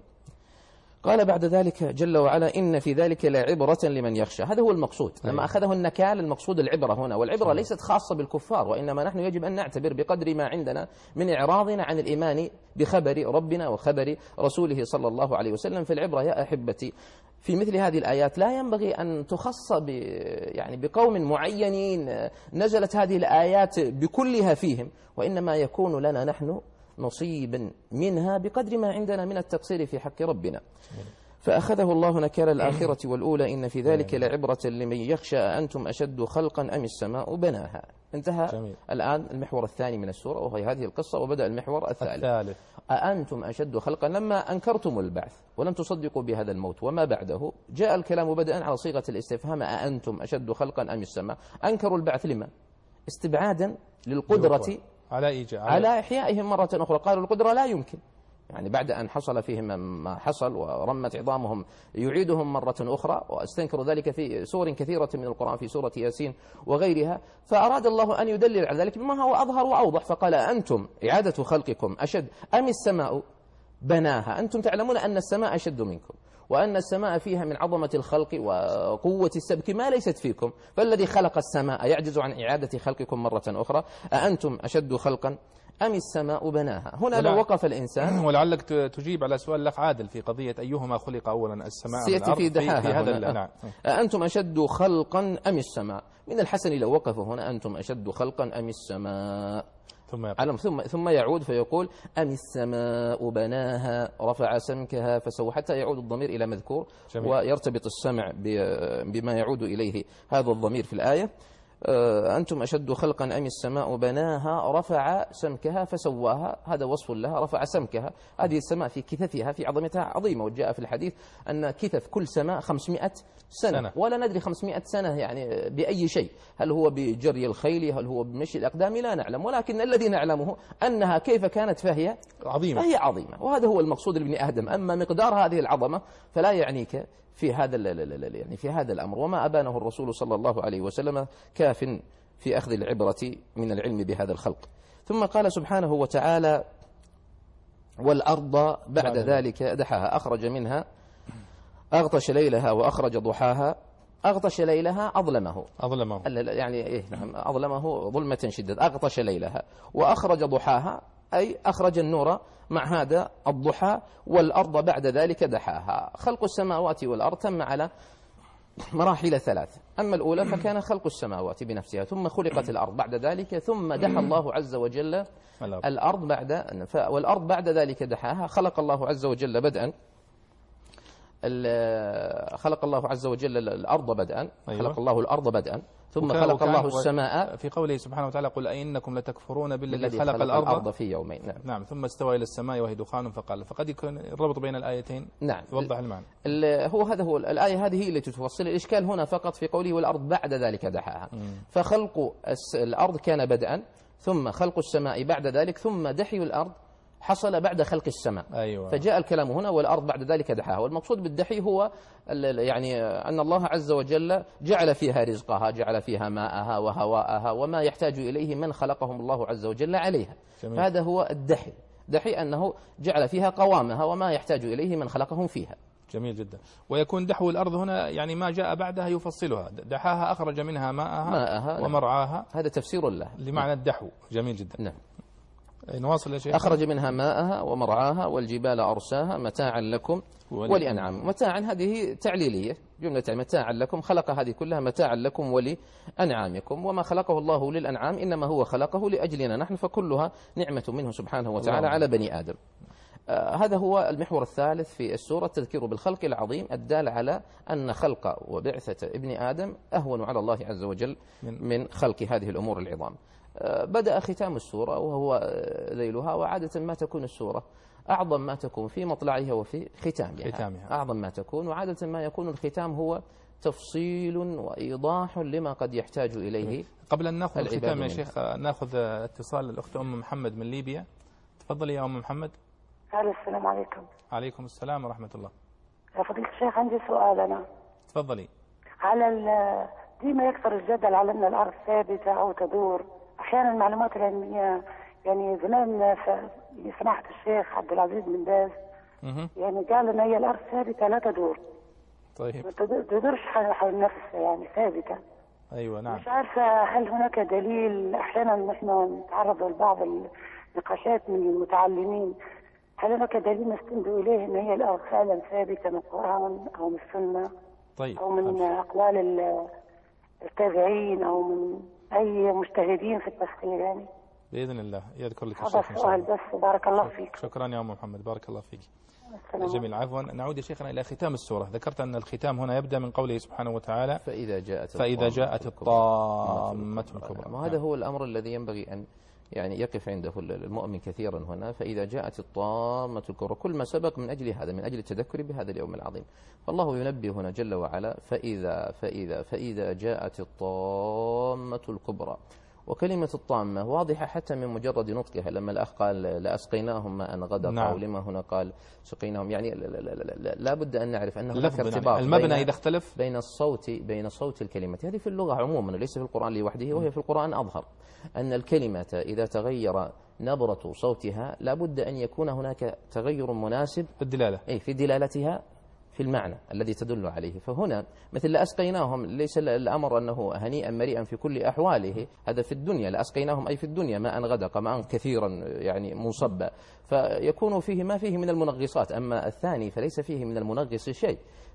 Speaker 4: قال بعد ذلك جل وعلا إن في ذلك لعبرة لمن يخشى. هذا هو المقصود لما أخذه النكال، المقصود العبرة هنا. والعبرة ليست خاصة بالكفار، وإنما نحن يجب أن نعتبر بقدر ما عندنا من إعراضنا عن الإيمان بخبر ربنا وخبر رسوله صلى الله عليه وسلم. في العبرة يا أحبتي في مثل هذه الآيات لا ينبغي أن تخص ب يعني بقوم معينين نزلت هذه الآيات بكلها فيهم، وإنما يكون لنا نحن نصيبا منها بقدر ما عندنا من التقصير في حق ربنا. فأخذه الله نكال الآخرة والأولى إن في ذلك لعبرة لمن يخشى أنتم أشد خلقا أم السماء بناها. انتهى جميل. الآن المحور الثاني من السورة وهي هذه القصة، وبدأ المحور الثالث. الثالث أأنتم أشد خلقا. لما أنكرتم البعث ولم تصدقوا بهذا الموت وما بعده، جاء الكلام بدءا على صيغة الاستفهام أأنتم أشد خلقا أم السماء. أنكروا البعث لما؟ استبعادا للقدرة على إيجاد على إحيائهم مرة أخرى. قالوا القدرة لا يمكن، يعني بعد أن حصل فيهم ما حصل ورمت عظامهم يعيدهم مرة أخرى. واستنكروا ذلك في سور كثيرة من القرآن، في سورة ياسين وغيرها. فأراد الله أن يدلل على ذلك بما هو أظهر وأوضح، فقال أنتم إعادة خلقكم أشد أم السماء بناها. أنتم تعلمون أن السماء أشد منكم، وأن السماء فيها من عظمة الخلق وقوة السبك ما ليست فيكم، فالذي خلق السماء يعجز عن إعادة خلقكم مرة أخرى. أأنتم أشد خلقا أم السماء بناها. هنا لو وقف الإنسان.
Speaker 3: ولعلك تجيب على سؤال الأخ عادل في قضية أيهما خلق أولا، السماء أم
Speaker 4: الأرض،
Speaker 3: في,
Speaker 4: في
Speaker 3: هذا. نعم.
Speaker 4: أأنتم أشد خلقا أم السماء. من الحسن لو وقف هنا أنتم أشد خلقا أم السماء، ثم ثم ثم يعود فيقول أم السماء بناها رفع سمكها فسوى، حتى يعود الضمير إلى مذكور جميل. ويرتبط السمع بما يعود إليه هذا الضمير في الآية. أنتم أشد خلقا أم السماء بناها رفع سمكها فسواها، هذا وصف لها، رفع سمكها. هذه السماء في كثفها في عظمتها عظيمة، وجاء في الحديث أن كثف كل سماء خمسمائة سنة, سنة ولا ندري خمسمائة سنة يعني بأي شيء، هل هو بجري الخيل، هل هو بمشي الأقدام، لا نعلم، ولكن الذي نعلمه أنها كيف كانت فهي
Speaker 3: عظيمة،
Speaker 4: فهي عظيمة، وهذا هو المقصود لابن آدم. أما مقدار هذه العظمة فلا يعنيك في هذا يعني في هذا الأمر، وما أبانه الرسول صلى الله عليه وسلم كاف في أخذ العبرة من العلم بهذا الخلق. ثم قال سبحانه وتعالى: والأرض بعد, بعد ذلك دحاها، أخرج منها أغطش ليلها وأخرج ضحاها. أغطش ليلها أظلمه
Speaker 3: أظلمه
Speaker 4: يعني إيه نعم أظلمه ظلمة شدة. أغطش ليلها وأخرج ضحاها أي أخرج النور مع هذا الضحى. والأرض بعد ذلك دحاها. خلق السماوات والأرض تم على مراحل ثلاث. أما الأولى فكان خلق السماوات بنفسها، ثم خلقت الأرض بعد ذلك، ثم دحى الله عز وجل الأرض بعد والأرض بعد ذلك دحاها. خلق الله عز وجل بدءا خلق الله عز وجل الأرض بدءا أيوة. خلق الله الأرض بدءا ثم خلق الله السماء.
Speaker 3: في قوله سبحانه وتعالى: قل أئنكم لتكفرون بالذي خلق,
Speaker 4: خلق
Speaker 3: الأرض,
Speaker 4: الأرض في يومين. نعم.
Speaker 3: نعم ثم استوى إلى السماء وهي دخان فقال. فقد يكون الربط بين الآيتين.
Speaker 4: نعم
Speaker 3: يوضح المعنى.
Speaker 4: هو هذا هو الآية هذه هي التي تفصل. الإشكال هنا فقط في قوله والأرض بعد ذلك دحاها. فخلق الأرض كان بدءا، ثم خلق السماء بعد ذلك، ثم دحي الأرض حصل بعد خلق السماء.
Speaker 3: أيوة.
Speaker 4: فجاء الكلام هنا والأرض بعد ذلك دحاها. والمقصود بالدحي هو يعني أن الله عز وجل جعل فيها رزقها، جعل فيها ماءها وهواءها وما يحتاج إليه من خلقهم الله عز وجل عليها. جميل. هذا هو الدحي. دحي أنه جعل فيها قوامها وما يحتاج إليه من خلقهم فيها.
Speaker 3: جميل جدا. ويكون دحو الأرض هنا يعني ما جاء بعدها يفصلها. دحاها أخرج منها ماءها, ماءها ومرعاها.
Speaker 4: هذا تفسير له
Speaker 3: لمعنى الدحو. جميل جدا.
Speaker 4: نعم.
Speaker 3: نواصل يا شيخ.
Speaker 4: أخرج منها ماءها ومرعاها والجبال أرساها متاعا لكم ولأنعام. متاعا هذه تعليلية، جملة متاعا لكم، خلق هذه كلها متاعا لكم ولأنعامكم. وما خلقه الله للأنعام إنما هو خلقه لأجلنا نحن، فكلها نعمة منه سبحانه وتعالى على بني آدم. آه هذا هو المحور الثالث في السورة، التذكير بالخلق العظيم الدال على أن خلق وبعثة ابن آدم أهون على الله عز وجل من خلق هذه الأمور العظام. آه بدأ ختام السورة وهو ذيلها، وعادة ما تكون السورة أعظم ما تكون في مطلعها وفي ختامها. ختامها أعظم ما تكون، وعادة ما يكون الختام هو تفصيل وإيضاح لما قد يحتاج إليه.
Speaker 3: قبل أن نأخذ الختام يا شيخ نأخذ اتصال الأخت أم محمد من ليبيا. تفضلي يا أم محمد.
Speaker 7: السلام عليكم.
Speaker 3: عليكم السلام ورحمة الله.
Speaker 7: يا فضيلة الشيخ عندي سؤال أنا.
Speaker 3: تفضلي.
Speaker 7: على ديما يكثر الجدل على أن الأرض ثابتة أو تدور. أحيانا المعلومات العلمية يعني زمان سماحة الشيخ عبد العزيز بن باز يعني قال أن هي الأرض ثابتة لا تدور.
Speaker 3: طيب.
Speaker 7: ما تدورش حول نفسها يعني ثابتة.
Speaker 3: أيوة نعم.
Speaker 7: مش عارفة هل هناك دليل. أحيانا نحن نتعرض لبعض النقاشات من المتعلمين، هل هناك دليل نستند إليه أن هي الأرض فعلا ثابتة من القرآن أو من السنة؟
Speaker 3: طيب.
Speaker 7: أو من أقوال التابعين أو من أي مجتهدين في التفسير يعني؟
Speaker 3: بإذن الله يذكر لك
Speaker 7: الشيخ. هذا السؤال بس. بارك الله فيك.
Speaker 3: شكرا يا أم محمد، بارك الله فيك. جميل. عفوا نعود يا شيخنا إلى ختام السورة. ذكرت أن الختام هنا يبدأ من قوله سبحانه وتعالى:
Speaker 4: فإذا جاءت
Speaker 3: فإذا جاءت الطامة الكبرى.
Speaker 4: وهذا هو الأمر الذي ينبغي أن يعني يقف عنده المؤمن كثيرا هنا. فإذا جاءت الطامة الكبرى، كل ما سبق من أجل هذا، من أجل التذكر بهذا اليوم العظيم. فالله ينبه هنا جل وعلا: فإذا فإذا فإذا جاءت الطامة الكبرى. وكلمة الطامة واضحة حتى من مجرد نطقها. لما الأخ قال لأسقيناهم ماء غدقا، نعم. ولما هنا قال سقيناهم، يعني لا, لا, لا, لا, لا بد أن نعرف أن هناك ارتباط
Speaker 3: المبنى إذا اختلف
Speaker 4: بين الصوت بين صوت الكلمة. هذه في اللغة عموما ليس في القرآن لوحده، وهي في القرآن أظهر أن الكلمة إذا تغير نبرة صوتها لا بد أن يكون هناك تغير مناسب
Speaker 3: في الدلالة،
Speaker 4: أي في دلالتها في المعنى الذي تدل عليه. فهنا مثل لأسقيناهم ليس الأمر أنه هنيئا مريئا في كل أحواله، هذا في الدنيا. لأسقيناهم أي في الدنيا ماء غدق، ماء كثيرا يعني منصبا، فيكون فيه ما فيه من المنغصات. أما الثاني فليس فيه من المنغص شيء.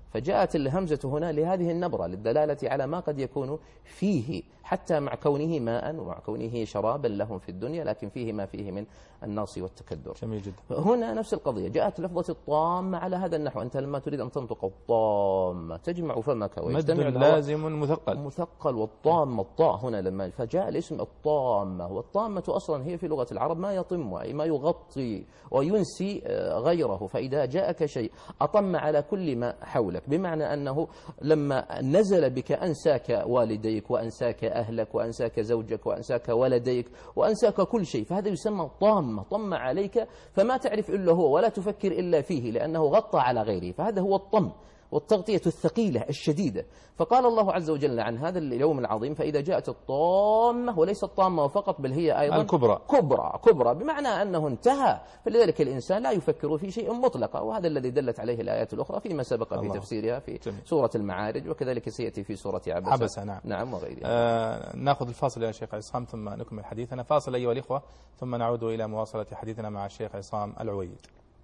Speaker 4: فجاءت الهمزة هنا لهذه النبرة للدلالة على ما قد يكون فيه، حتى مع كونه ماء ومع كونه شرابا لهم في الدنيا، لكن فيه ما فيه من النقص والتكدر.
Speaker 3: جميل جدا.
Speaker 4: هنا نفس القضية، جاءت لفظة الطامة على هذا النحو. أنت لما تريد أن تنطق الطامة تجمع فمك ويجتمع
Speaker 3: مد لازم مثقل
Speaker 4: مثقل والطامة الطاء هنا لما فجاء الاسم الطامة. والطامة أصلا هي في لغة العرب ما يطم أي ما يغطي وينسي غيره. فإذا جاءك شيء أطم على كل ما حولك، بمعنى أنه لما نزل بك أنساك والديك وأنساك أهلك وأنساك زوجك وأنساك ولديك وأنساك كل شيء، فهذا يسمى طامة، طم عليك فما تعرف إلا هو ولا تفكر إلا فيه لأنه غطى على غيره، فهذا هو الطم والتغطية الثقيلة الشديدة. فقال الله عز وجل عن هذا اليوم العظيم: فإذا جاءت الطامة، وليس الطامة فقط بل هي أيضا
Speaker 3: الكبرى
Speaker 4: كبرى كبرى بمعنى أنه انتهى. فلذلك الإنسان لا يفكر في شيء مطلقا، وهذا الذي دلت عليه الآيات الأخرى فيما سبق في تفسيرها في جميل. سورة المعارج، وكذلك سيأتي في سورة عبسة,
Speaker 3: عبسة نعم.
Speaker 4: نعم وغيرها.
Speaker 3: آه نأخذ الفاصل يا شيخ عصام ثم نكمل حديثنا. فاصل أيها الإخوة ثم نعود إلى مواصلة حديثنا مع الشيخ عصام العويد.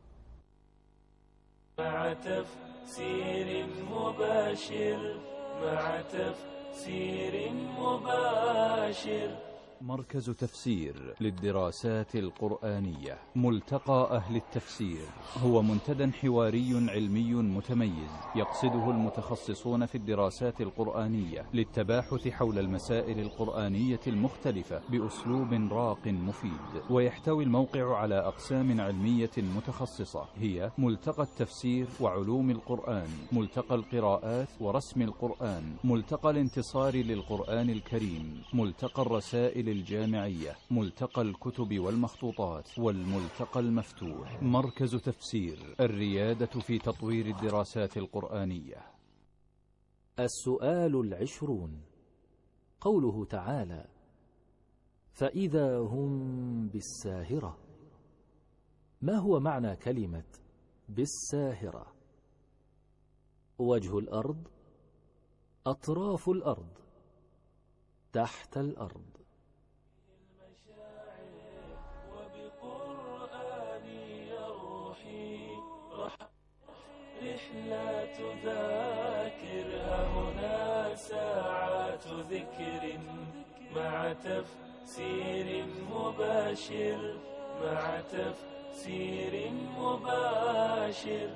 Speaker 2: مع تفسير مباشر مع تفسير مباشر.
Speaker 1: مركز تفسير للدراسات القرآنية، ملتقى أهل التفسير، هو منتدى حواري علمي متميز يقصده المتخصصون في الدراسات القرآنية للتباحث حول المسائل القرآنية المختلفة بأسلوب راق مفيد. ويحتوي الموقع على أقسام علمية متخصصة هي ملتقى التفسير وعلوم القرآن، ملتقى القراءات ورسم القرآن، ملتقى الانتصار للقرآن الكريم، ملتقى الرسائل الجامعية، ملتقى الكتب والمخطوطات، والملتقى المفتوح. مركز تفسير، الريادة في تطوير الدراسات القرآنية.
Speaker 5: السؤال العشرون، قوله تعالى: فإذا هم بالساهرة. ما هو معنى كلمة بالساهرة؟ وجه الأرض، أطراف الأرض، تحت الأرض.
Speaker 2: رحلة ذاكرها هنا ساعات ذكر مع تفسير مباشر مع تفسير مباشر.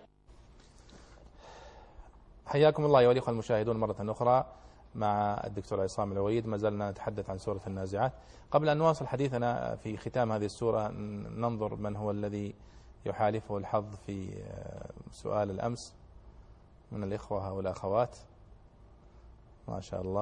Speaker 3: حياكم الله أيها الأخوة المشاهدون مرة أخرى مع الدكتور عصام العويد. ما زلنا نتحدث عن سورة النازعات. قبل أن نواصل حديثنا في ختام هذه السورة ننظر من هو الذي يحالفه الحظ في سؤال الأمس من الإخوة والأخوات. ما شاء الله.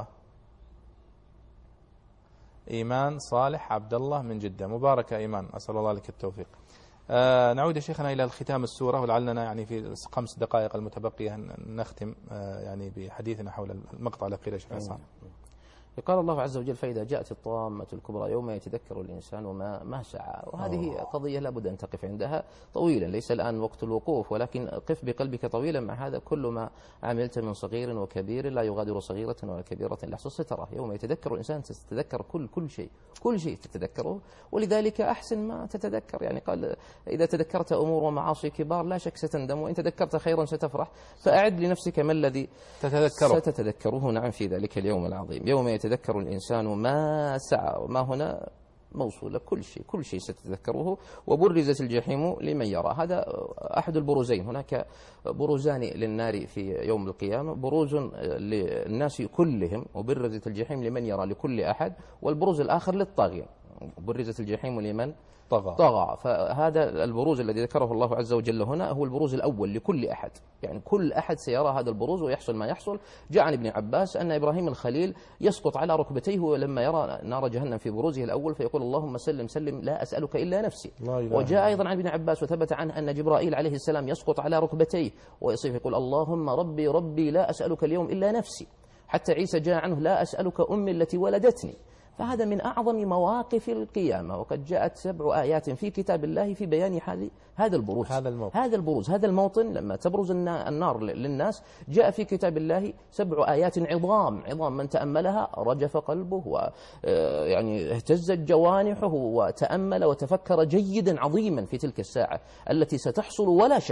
Speaker 3: إيمان صالح عبد الله من جدة. مبارك إيمان، أسأل الله لك التوفيق. آه نعود يا شيخنا إلى الختام السورة، ولعلنا يعني في خمس دقائق المتبقية نختم آه يعني بحديثنا حول المقطع الأخير يا شيخ عصام.
Speaker 4: قال الله عز وجل: فإذا جاءت الطامة الكبرى يوم يتذكر الإنسان ما ما سعى. وهذه أوه. قضية لابد أن تقف عندها طويلا، ليس الآن وقت الوقوف، ولكن قف بقلبك طويلا مع هذا. كل ما عملت من صغير وكبير لا يغادر صغيرة ولا كبيرة لحظة سترة. يوم يتذكر الإنسان تتذكر كل كل شيء كل شيء تتذكره، ولذلك أحسن ما تتذكر. يعني قال: إذا تذكرت أمور ومعاصي كبار لا شك ستندم، وإن تذكرت خيرا ستفرح. فأعد لنفسك ما الذي
Speaker 3: تتذكره
Speaker 4: ستتذكره نعم في ذلك اليوم العظيم. يوم يتذكر الإنسان ما سعى. وما هنا موصولة، كل شيء كل شيء ستتذكره. وبرزت الجحيم لمن يرى. هذا أحد البروزين. هناك بروزان للنار في يوم القيامة، بروز للناس كلهم، وبرزت الجحيم لمن يرى لكل أحد، والبروز الآخر للطاغية، برزت الجحيم لمن
Speaker 3: طغى.
Speaker 4: طغى. فهذا البروز الذي ذكره الله عز وجل هنا هو البروز الأول لكل أحد، يعني كل أحد سيرى هذا البروز ويحصل ما يحصل. جاء عن ابن عباس أن إبراهيم الخليل يسقط على ركبتيه لما يرى نار جهنم في بروزه الأول، فيقول: اللهم سلم سلم لا أسألك إلا نفسي. وجاء أيضا عن ابن عباس وثبت عنه أن جبرائيل عليه السلام يسقط على ركبتيه ويصيح يقول: اللهم ربي ربي لا أسألك اليوم إلا نفسي. حتى عيسى جاء عنه: لا أسألك أمي التي ولدتني. فهذا من أعظم مواقف القيامة، وقد جاءت سبع آيات في كتاب الله في بيان هذا البروز.
Speaker 3: هذا الموطن.
Speaker 4: هذا البروز هذا الموطن لما تبرز النار للناس، جاء في كتاب الله سبع آيات عظام عظام من تأملها رجف قلبه ويعني اهتزت جوانحه وتأمل وتفكر جيدا عظيما في تلك الساعة التي ستحصل ولا شك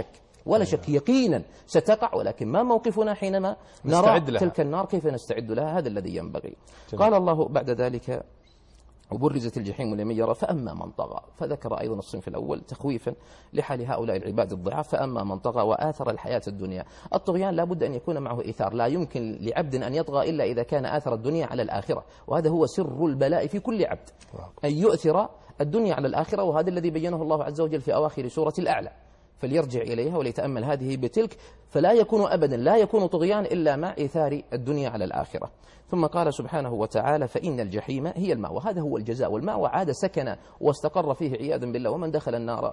Speaker 4: ولا شك يقينا ستقع، ولكن ما موقفنا حينما نرى تلك النار كيف نستعد لها؟ هذا الذي ينبغي. جميل. قال الله بعد ذلك وبرزت الجحيم لمن يرى فأما من طغى، فذكر أيضا الصنف الأول تخويفا لحال هؤلاء العباد الضعاف. فأما من طغى وآثر الحياة الدنيا. الطغيان لا بد أن يكون معه إيثار، لا يمكن لعبد أن يطغى إلا إذا كان آثر الدنيا على الآخرة، وهذا هو سر البلاء في كل عبد، أن يؤثر الدنيا على الآخرة، وهذا الذي بينه الله عز وجل في أواخر سورة الأعلى، فليرجع إليها وليتأمل هذه بتلك، فلا يكون أبدا لا يكون طغيان إلا مع إيثار الدنيا على الآخرة. ثم قال سبحانه وتعالى فإن الجحيم هي المأوى، وهذا هو الجزاء، والمأوى عاد سكن واستقر فيه عياذا بالله، ومن دخل النار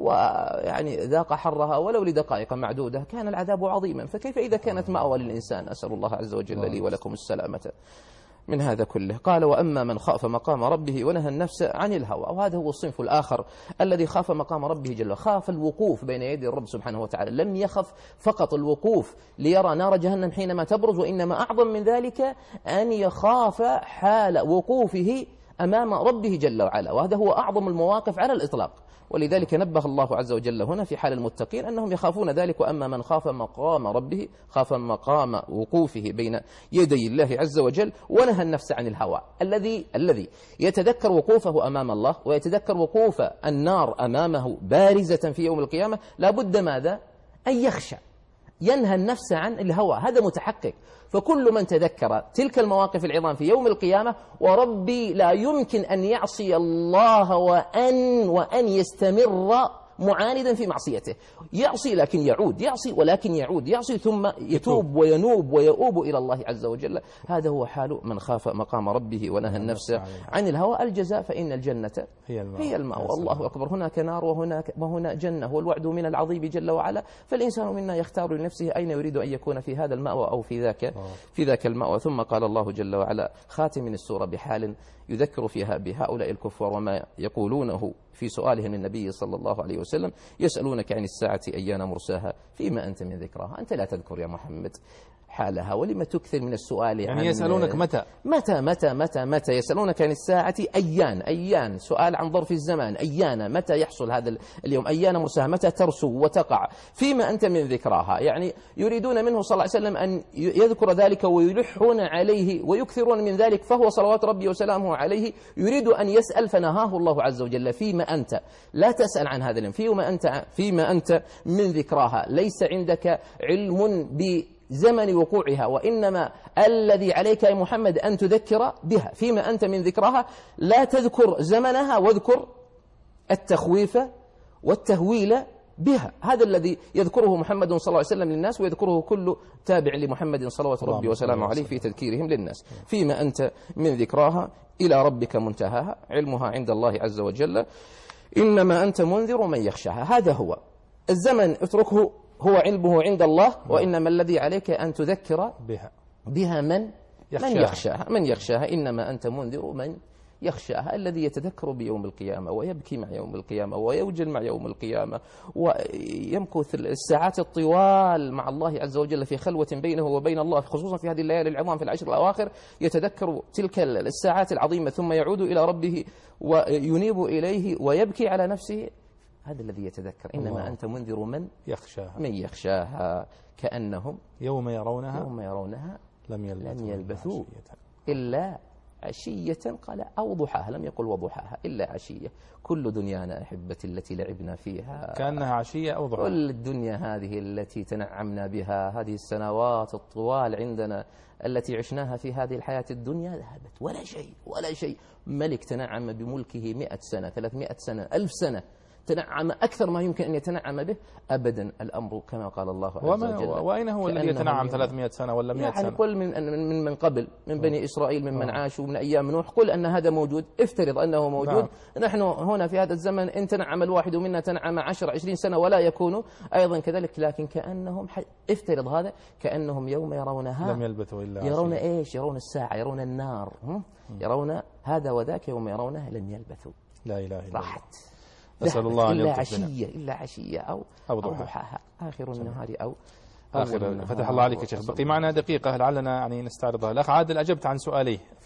Speaker 4: ويعني ذاق حرها ولو لدقائق معدودة كان العذاب عظيما، فكيف إذا كانت مأوى للإنسان؟ أسأل الله عز وجل لي ولكم السلامة من هذا كله. قال وأما من خاف مقام ربه ونهى النفس عن الهوى، وهذا هو الصنف الآخر الذي خاف مقام ربه جل، خاف الوقوف بين يدي الرب سبحانه وتعالى، لم يخف فقط الوقوف ليرى نار جهنم حينما تبرز، وإنما أعظم من ذلك أن يخاف حال وقوفه أمام ربه جل وعلا، وهذا هو أعظم المواقف على الإطلاق. ولذلك نبه الله عز وجل هنا في حال المتقين أنهم يخافون ذلك. وأما من خاف مقام ربه، خاف مقام وقوفه بين يدي الله عز وجل، ونهى النفس عن الهوى، الذي الذي يتذكر وقوفه أمام الله ويتذكر وقوف النار أمامه بارزة في يوم القيامة، لا بد ماذا؟ أن يخشى، ينهى النفس عن الهوى، هذا متحقق. فكل من تذكر تلك المواقف العظام في يوم القيامة، وربي لا يمكن أن يعصي الله وأن وأن يستمر معاندا في معصيته، يعصي لكن يعود، يعصي ولكن يعود، يعصي ثم يتوب وينوب ويؤوب إلى الله عز وجل. هذا هو حال من خاف مقام ربه ونهى النفس عن الهوى. الجزاء فإن الجنة هي المأوى. الله أكبر، هناك نار وهناك وهنا جنة، والوعد من العظيم جل وعلا، فالإنسان منا يختار لنفسه أين يريد أن يكون في هذا المأوى أو في ذاك في ذاك المأوى. ثم قال الله جل وعلا خاتم من السورة بحال يذكر فيها بهؤلاء الكفار وما يقولونه في سؤالهم النبي صلى الله عليه وسلم: يسألونك عن الساعة أيان مرساها فيما أنت من ذكراها. أنت لا تذكر يا محمد حالها، ولما تكثر من السؤال
Speaker 3: يعني يسألونك متى
Speaker 4: متى متى متى متى يسألونك عن الساعة أيان أيان سؤال عن ظرف الزمان، أيان متى يحصل هذا اليوم، أيان مرساها متى ترسو وتقع، فيما أنت من ذكراها. يعني يريدون منه صلى الله عليه وسلم أن يذكر ذلك ويلحون عليه ويكثرون من ذلك، فهو صلوات ربي وسلامه عليه يريد أن يسأل، فنهاه الله عز وجل: فيما أنت، لا تسأل عن هذا اليوم، فيما أنت فيما أنت من ذكراها، ليس عندك علم ب زمن وقوعها، وإنما الذي عليك يا محمد أن تذكر بها، فيما أنت من ذكرها، لا تذكر زمنها واذكر التخويف والتهويل بها. هذا الذي يذكره محمد صلى الله عليه وسلم للناس، ويذكره كل تابع لمحمد صلوات ربي وسلامه عليه في تذكيرهم للناس. فيما أنت من ذكراها إلى ربك منتهاها، علمها عند الله عز وجل، إنما أنت منذر من يخشاها. هذا هو الزمن، اتركه، هو علمه عند الله، وإنما الذي عليك أن تذكر بها بها من يخشاها. من يخشاها من يخشاها إنما أنت منذر من يخشاها، الذي يتذكر بيوم القيامة ويبكي مع يوم القيامة ويوجل مع يوم القيامة، ويمكث الساعات الطوال مع الله عز وجل في خلوة بينه وبين الله، خصوصا في هذه الليالي العظام في العشر الأواخر، يتذكر تلك الساعات العظيمة، ثم يعود إلى ربه وينيب إليه ويبكي على نفسه. هذا الذي يتذكر. إنما الله. أنت منذر من يخشاها من يخشاها كأنهم
Speaker 3: يوم يرونها
Speaker 4: يوم يرونها
Speaker 3: لم يلبثوا,
Speaker 4: لم يلبثوا إلا عشية، قال أو ضحاها، لم يقل وضحاها، إلا عشية. كل دنيانا أحبتي التي لعبنا فيها
Speaker 3: كأنها عشية أو ضحاها.
Speaker 4: كل الدنيا هذه التي تنعمنا بها، هذه السنوات الطوال عندنا التي عشناها في هذه الحياة الدنيا ذهبت، ولا شيء ولا شيء. ملك تنعم بملكه مئة سنة، ثلاثمائة سنة، ألف سنة، تنعم أكثر ما يمكن أن يتنعم به. أبدا الأمر كما قال الله عز وجل.
Speaker 3: وأين هو الذي يتنعم ثلاثمائة سنة ولا مئة سنة؟
Speaker 4: يعني قل من من من قبل، من بني إسرائيل، ممن عاشوا من أيام نوح، قل أن هذا موجود، افترض أنه موجود. نعم. نحن هنا في هذا الزمن إن تنعم الواحد منا تنعم عشر عشرين سنة ولا يكون أيضا كذلك، لكن كأنهم افترض هذا كأنهم يوم يرونها
Speaker 3: لم يلبثوا إلا
Speaker 4: يرون عشرين. إيش؟ يرون الساعة، يرون النار، يرون هذا وذاك، يوم يرونها لم يلبثوا.
Speaker 3: لا إله إلا الله.
Speaker 4: راحت.
Speaker 3: نسأل الله أن
Speaker 4: إلا عشية إلا عشية أو
Speaker 3: أو
Speaker 4: ضحاها، آخر النهار أو
Speaker 3: آخر. فتح الله عليك يا شيخ. بقي معنا دقيقة لعلنا يعني نستعرضها. الأخ عادل أجبت عن سؤاليه في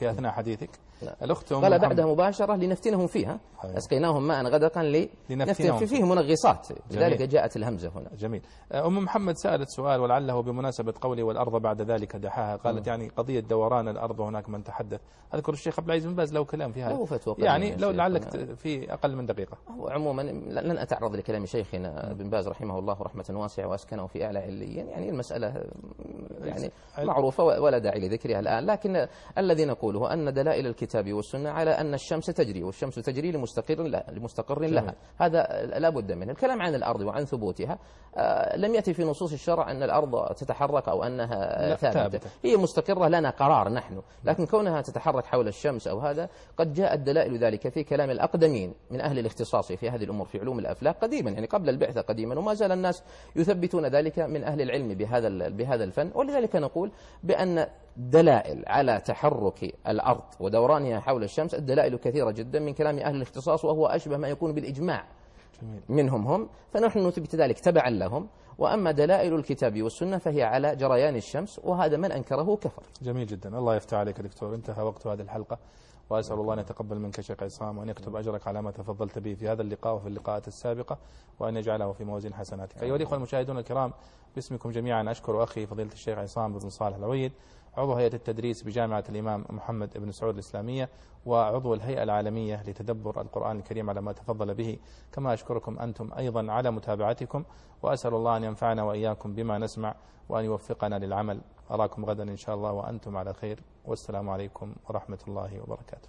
Speaker 3: في أثناء حديثك.
Speaker 4: الأخت قال بعدها مباشرة لنفتنهم فيها. أيوة. أسقيناهم ماء غدقا لنفتنهم فيه, فيه منغصات، لذلك جاءت الهمزة هنا.
Speaker 3: جميل. أم محمد سألت سؤال ولعله بمناسبة قولي والأرض بعد ذلك دحاها، قالت م. يعني قضية دوران الأرض هناك من تحدث، أذكر الشيخ عبد العزيز بن باز له كلام في هذا، يعني لو لعلك في أقل من دقيقة.
Speaker 4: هو عموما لن أتعرض لكلام شيخنا بن باز رحمه الله رحمة واسعة وأسكنه في أعلى عليين، يعني المسألة يعني معروفة ولا داعي لذكرها الآن، لكن الذي نقوله أن دلائل الكتاب والسنة على أن الشمس تجري، والشمس تجري لمستقر لها, لمستقر لها. هذا لا بد منه. الكلام عن الأرض وعن ثبوتها آه لم يأتي في نصوص الشرع أن الأرض تتحرك أو أنها ثابتة. ثابتة، هي مستقرة لنا قرار نحن، لكن كونها تتحرك حول الشمس أو هذا قد جاءت دلائل ذلك في كلام الأقدمين من أهل الاختصاص في هذه الأمور في علوم الأفلاك قديما، يعني قبل البعثة قديما، وما زال الناس يثبتون ذلك من أهل العلم بهذا بهذا الفن. ولذلك نقول بأن دلائل على تحرك الأرض ودورانها حول الشمس الدلائل كثيرة جدا من كلام أهل الاختصاص، وهو أشبه ما يكون بالإجماع منهم هم، فنحن نثبت ذلك تبعا لهم. وأما دلائل الكتاب والسنة فهي على جريان الشمس، وهذا من أنكره كفر.
Speaker 3: جميل جدا. الله يفتح عليك دكتور. انتهى وقت هذه الحلقة، وأسأل الله أن يتقبل منك شيخ عصام، وأن يكتب أجرك على ما تفضلت به في هذا اللقاء وفي اللقاءات السابقة، وأن يجعله في موازين حسناتك. أيها الإخوة المشاهدون الكرام، باسمكم جميعا أشكر أخي فضيلة الشيخ عصام بن صالح العويد، عضو هيئة التدريس بجامعة الإمام محمد بن سعود الإسلامية، وعضو الهيئة العالمية لتدبر القرآن الكريم، على ما تفضل به. كما أشكركم أنتم أيضا على متابعتكم، وأسأل الله أن ينفعنا وإياكم بما نسمع، وأن يوفقنا للعمل. أراكم غدا إن شاء الله وأنتم على خير، والسلام عليكم ورحمة الله وبركاته.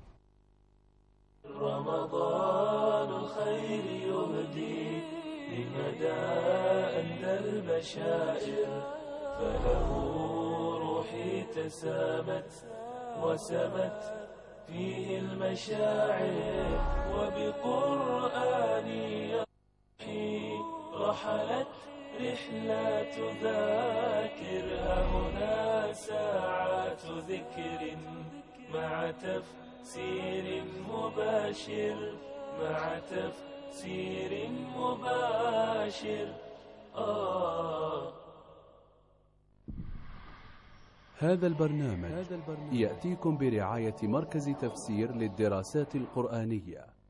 Speaker 2: رمضان الخير يهدي لمدى أندى البشائر، فله روحي تسامت وسمت فيه المشاعر، وبقرآني روحي رحلت رحلات ذاكر، هنا ساعات ذكر مع تفسير مباشر، مع تفسير مباشر. آه
Speaker 8: هذا البرنامج يأتيكم برعاية مركز تفسير للدراسات القرآنية.